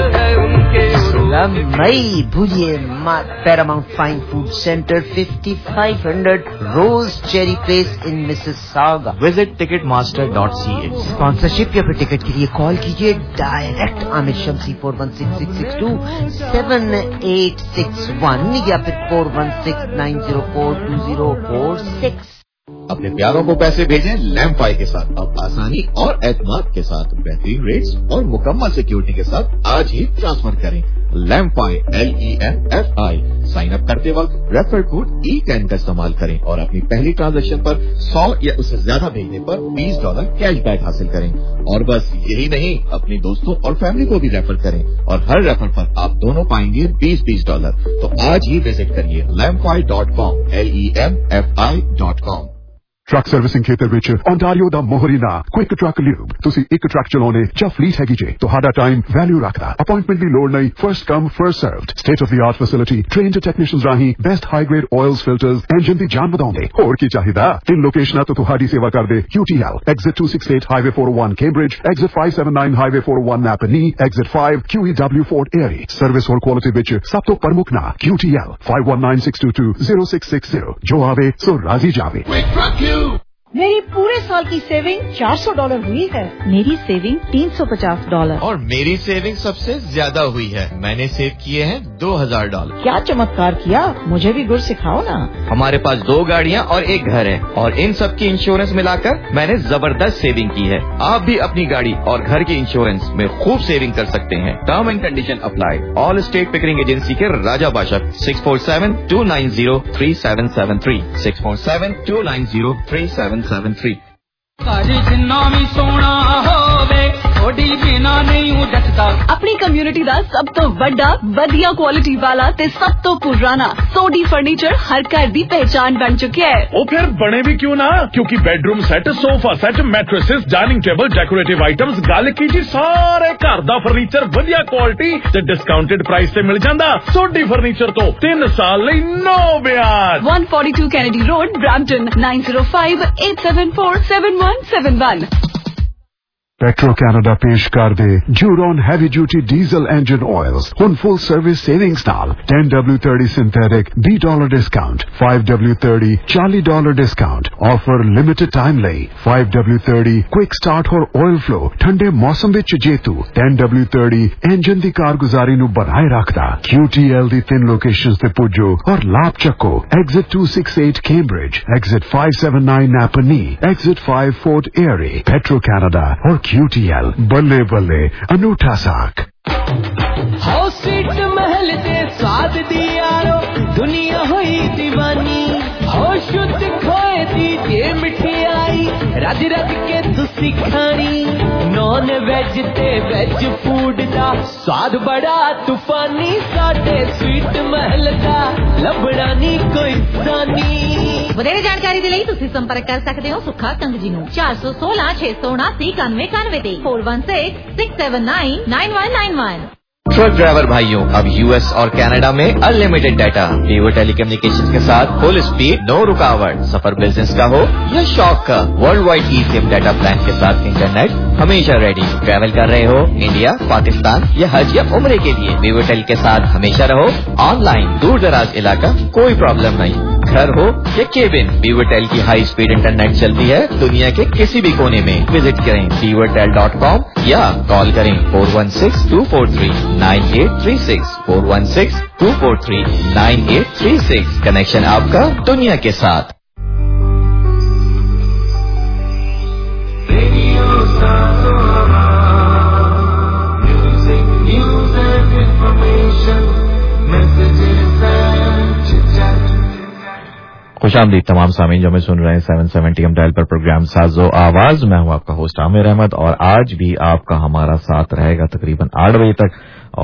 A: نئی بھولیے Paramount fine food centre fifty-five hundred Rose Cherry Place in Mississauga.
J: Visit Ticketmaster dot C A.
A: Sponsorship یا پھر ٹکٹ کے لیے کال کیجیے ڈائریکٹ عامر شمسی four one six six six two seven eight six one یا پھر four one six nine zero four two zero four six.
K: اپنے پیاروں کو پیسے بھیجیں لیمپ فائی کے ساتھ. اب آسانی اور اعتماد کے ساتھ بہترین ریٹس اور مکمل سیکیورٹی کے ساتھ آج ہی ٹرانسفر کریں. LemFi L E M F I. Sign up کرتے وقت ریفر کوڈ ای ٹین کا استعمال کریں اور اپنی پہلی ٹرانزیکشن پر سو یا اس سے زیادہ بھیجنے پر بیس ڈالر کیش بیک حاصل کریں. اور بس یہی نہیں، اپنے دوستوں اور فیملی کو بھی ریفر کریں اور ہر ریفر پر آپ دونوں پائیں گے بیس بیس ڈالر. تو آج ہی وزٹ کریے LemFi dot com L E M F I dot com.
L: Truck servicing ਖੇਤਰ ਵਿੱਚ ਓਨਟਾਰੀਓ ਦਾ ਮੋਹਰੀਨਾ ਕੁਇਕ ਟਰੱਕ ਲਿਊਬ. ਤੁਸੀਂ ਇੱਕ ਟਰੱਕ ਚਲਾਉਣੇ ਜਾਂ ਫਲੀਟ ਹੈਗੀ ਜੇ, ਤੁਹਾਡਾ ਟਾਈਮ ਵੈਲਿਊ ਰੱਖਦਾ. ਅਪਾਇੰਟਮੈਂਟ ਦੀ ਲੋੜ ਨਹੀਂ, first come first served. State of the art facility, trained technicians ਰਾਹੀਂ best high grade oils filters, engine ਦੀ ਜਾਨ ਵਧਾਉਂਦੇ. ਹੋਰ ਕੀ ਚਾਹੀਦਾ? ਤਿੰਨ ਲੋਕੇਸ਼ਨਾਂ ਤੋਂ ਤੁਹਾਡੀ ਸੇਵਾ ਕਰਦੇ. Q T L, Exit two sixty-eight Highway four oh one Cambridge, Exit five seventy-nine Highway four oh one Napanee, Exit five Q E W Fort Erie. Service ਔਰ ਕੁਆਲਿਟੀ ਵਿੱਚ ਸਭ ਤੋਂ ਪ੍ਰਮੁੱਖ ਨਾਂ Q T L five one nine six two two zero six six zero. ਜੋ ਆਵੇ ਸੋ ਰਾਜ਼ੀ ਜਾਵੇ.
M: میری پورے سال کی سیونگ چار سو ڈالر ہوئی ہے. میری سیونگ تین سو پچاس ڈالر.
K: اور میری سیونگ سب سے زیادہ ہوئی ہے. میں نے سیو کیے ہیں دو ہزار ڈالر.
M: کیا چمتکار کیا، مجھے بھی گر سکھاؤ نا.
J: ہمارے پاس دو گاڑیاں اور ایک گھر ہے اور ان سب کی انشورنس ملا کر میں نے زبردست سیونگ کی ہے. آپ بھی اپنی گاڑی اور گھر کی انشورنس میں خوب سیونگ کر سکتے ہیں. Term and condition apply. Allstate Pickering agency کے راجا باشک. Six four seven two nine zero three seven seven three six four seven two nine zero three seven seven three.
N: اپنی کمیونٹی دا سب تو بڑا بدیا کوالٹی والا تے سب تو پرانا سوڈی فرنیچر ہر گھر دی پہچان بن چکا ہے.
O: وہ پھر بنے بھی کیوں نہ، کیونکہ bedroom set, sofa set, mattresses, dining table, decorative items, گل کی جی سارے گھر دا فرنیچر بدیا کوالٹی تے ڈسکاؤنٹڈ پرائس تے مل جاندا. سوڈی فرنیچر تو تین سال لئی نو بیاج.
N: one forty-two Kennedy Road, Brampton, nine zero five eight seven four seven one seven one.
L: Petro Canada پیش کر دے جورون heavy duty diesel engine oils ہن فل سروس سیونگز نال ten W thirty synthetic twenty dollar discount, five W thirty forty dollar discount. Offer limited time لئی. five W thirty quick start اور oil flow ٹھنڈے موسم وچ جیتو. ten W thirty engine دی کارگزاری نو بنائے رکھدا. Q T L دی تین لوکیشنز تے پجو اور لاب چکو. Exit two sixty-eight Cambridge, Exit five seventy-nine Napanee, Exit five Fort Erie. Petro Canada اور Q T L Balle Balle انوٹھا ساک.
H: ہاؤس سیٹ محل دے سواد دی یارو دنیا ہوئی دیوانی. ہو شد کھوئے دی جے مٹھائی رج رج کے تسی کھانی. نان ویج تے ویج فوڈ دا سواد بڑا طوفانی. ساڈے سویٹ محل دا لبڑا نہیں کوئی ثانی.
P: ਵਧੇਰੇ ਜਾਣਕਾਰੀ ਦੇ ਲਈ ਤੁਸੀਂ ਸੰਪਰਕ ਕਰ ਸਕਦੇ ਹੋ ਸੁੱਖਾ ਕੰਗ ਜੀ ਨੂੰ ਚਾਰ ਸੌ ਸੋਲਾਂ ਛੇ ਸੌ ਉਨਾਸੀ ਇਕਾਨਵੇਂ ਇਕਾਨਵੇਂ ਤੇ four one six six seven nine nine one nine one.
J: Truck driver بھائیوں، اب یو ایس اور کینیڈا میں unlimited data. Wave telecommunication کے ساتھ فل اسپیڈ، نو رکاوٹ. سفر بزنس کا ہو یا شوق کا، worldwide e SIM data plan کے ساتھ انٹرنیٹ ہمیشہ ریڈی. ٹریول کر رہے ہو انڈیا، پاکستان یا حج یا عمرے کے لیے، ویو ٹیل کے ساتھ ہمیشہ رہو آن لائن. دور دراز علاقہ کوئی پرابلم نہیں. گھر ہو یا کیبن، ویو ٹیل کی ہائی اسپیڈ انٹرنیٹ چلتی ہے دنیا کے کسی بھی کونے میں. وزٹ کریں ویو ٹیل ڈاٹ کام یا کال کریں four one six two four three nine eight three six four one six two four three nine eight three six. Connection آپ کا دنیا کے ساتھ. خوش آمدید تمام سامعین جو ہمیں سن رہے ہیں سیون سیونٹی ایم ڈائل پر پروگرام ساز و آواز. میں ہوں آپ کا ہوسٹ عامر احمد اور آج بھی آپ کا ہمارا ساتھ رہے گا تقریباً آٹھ بجے تک.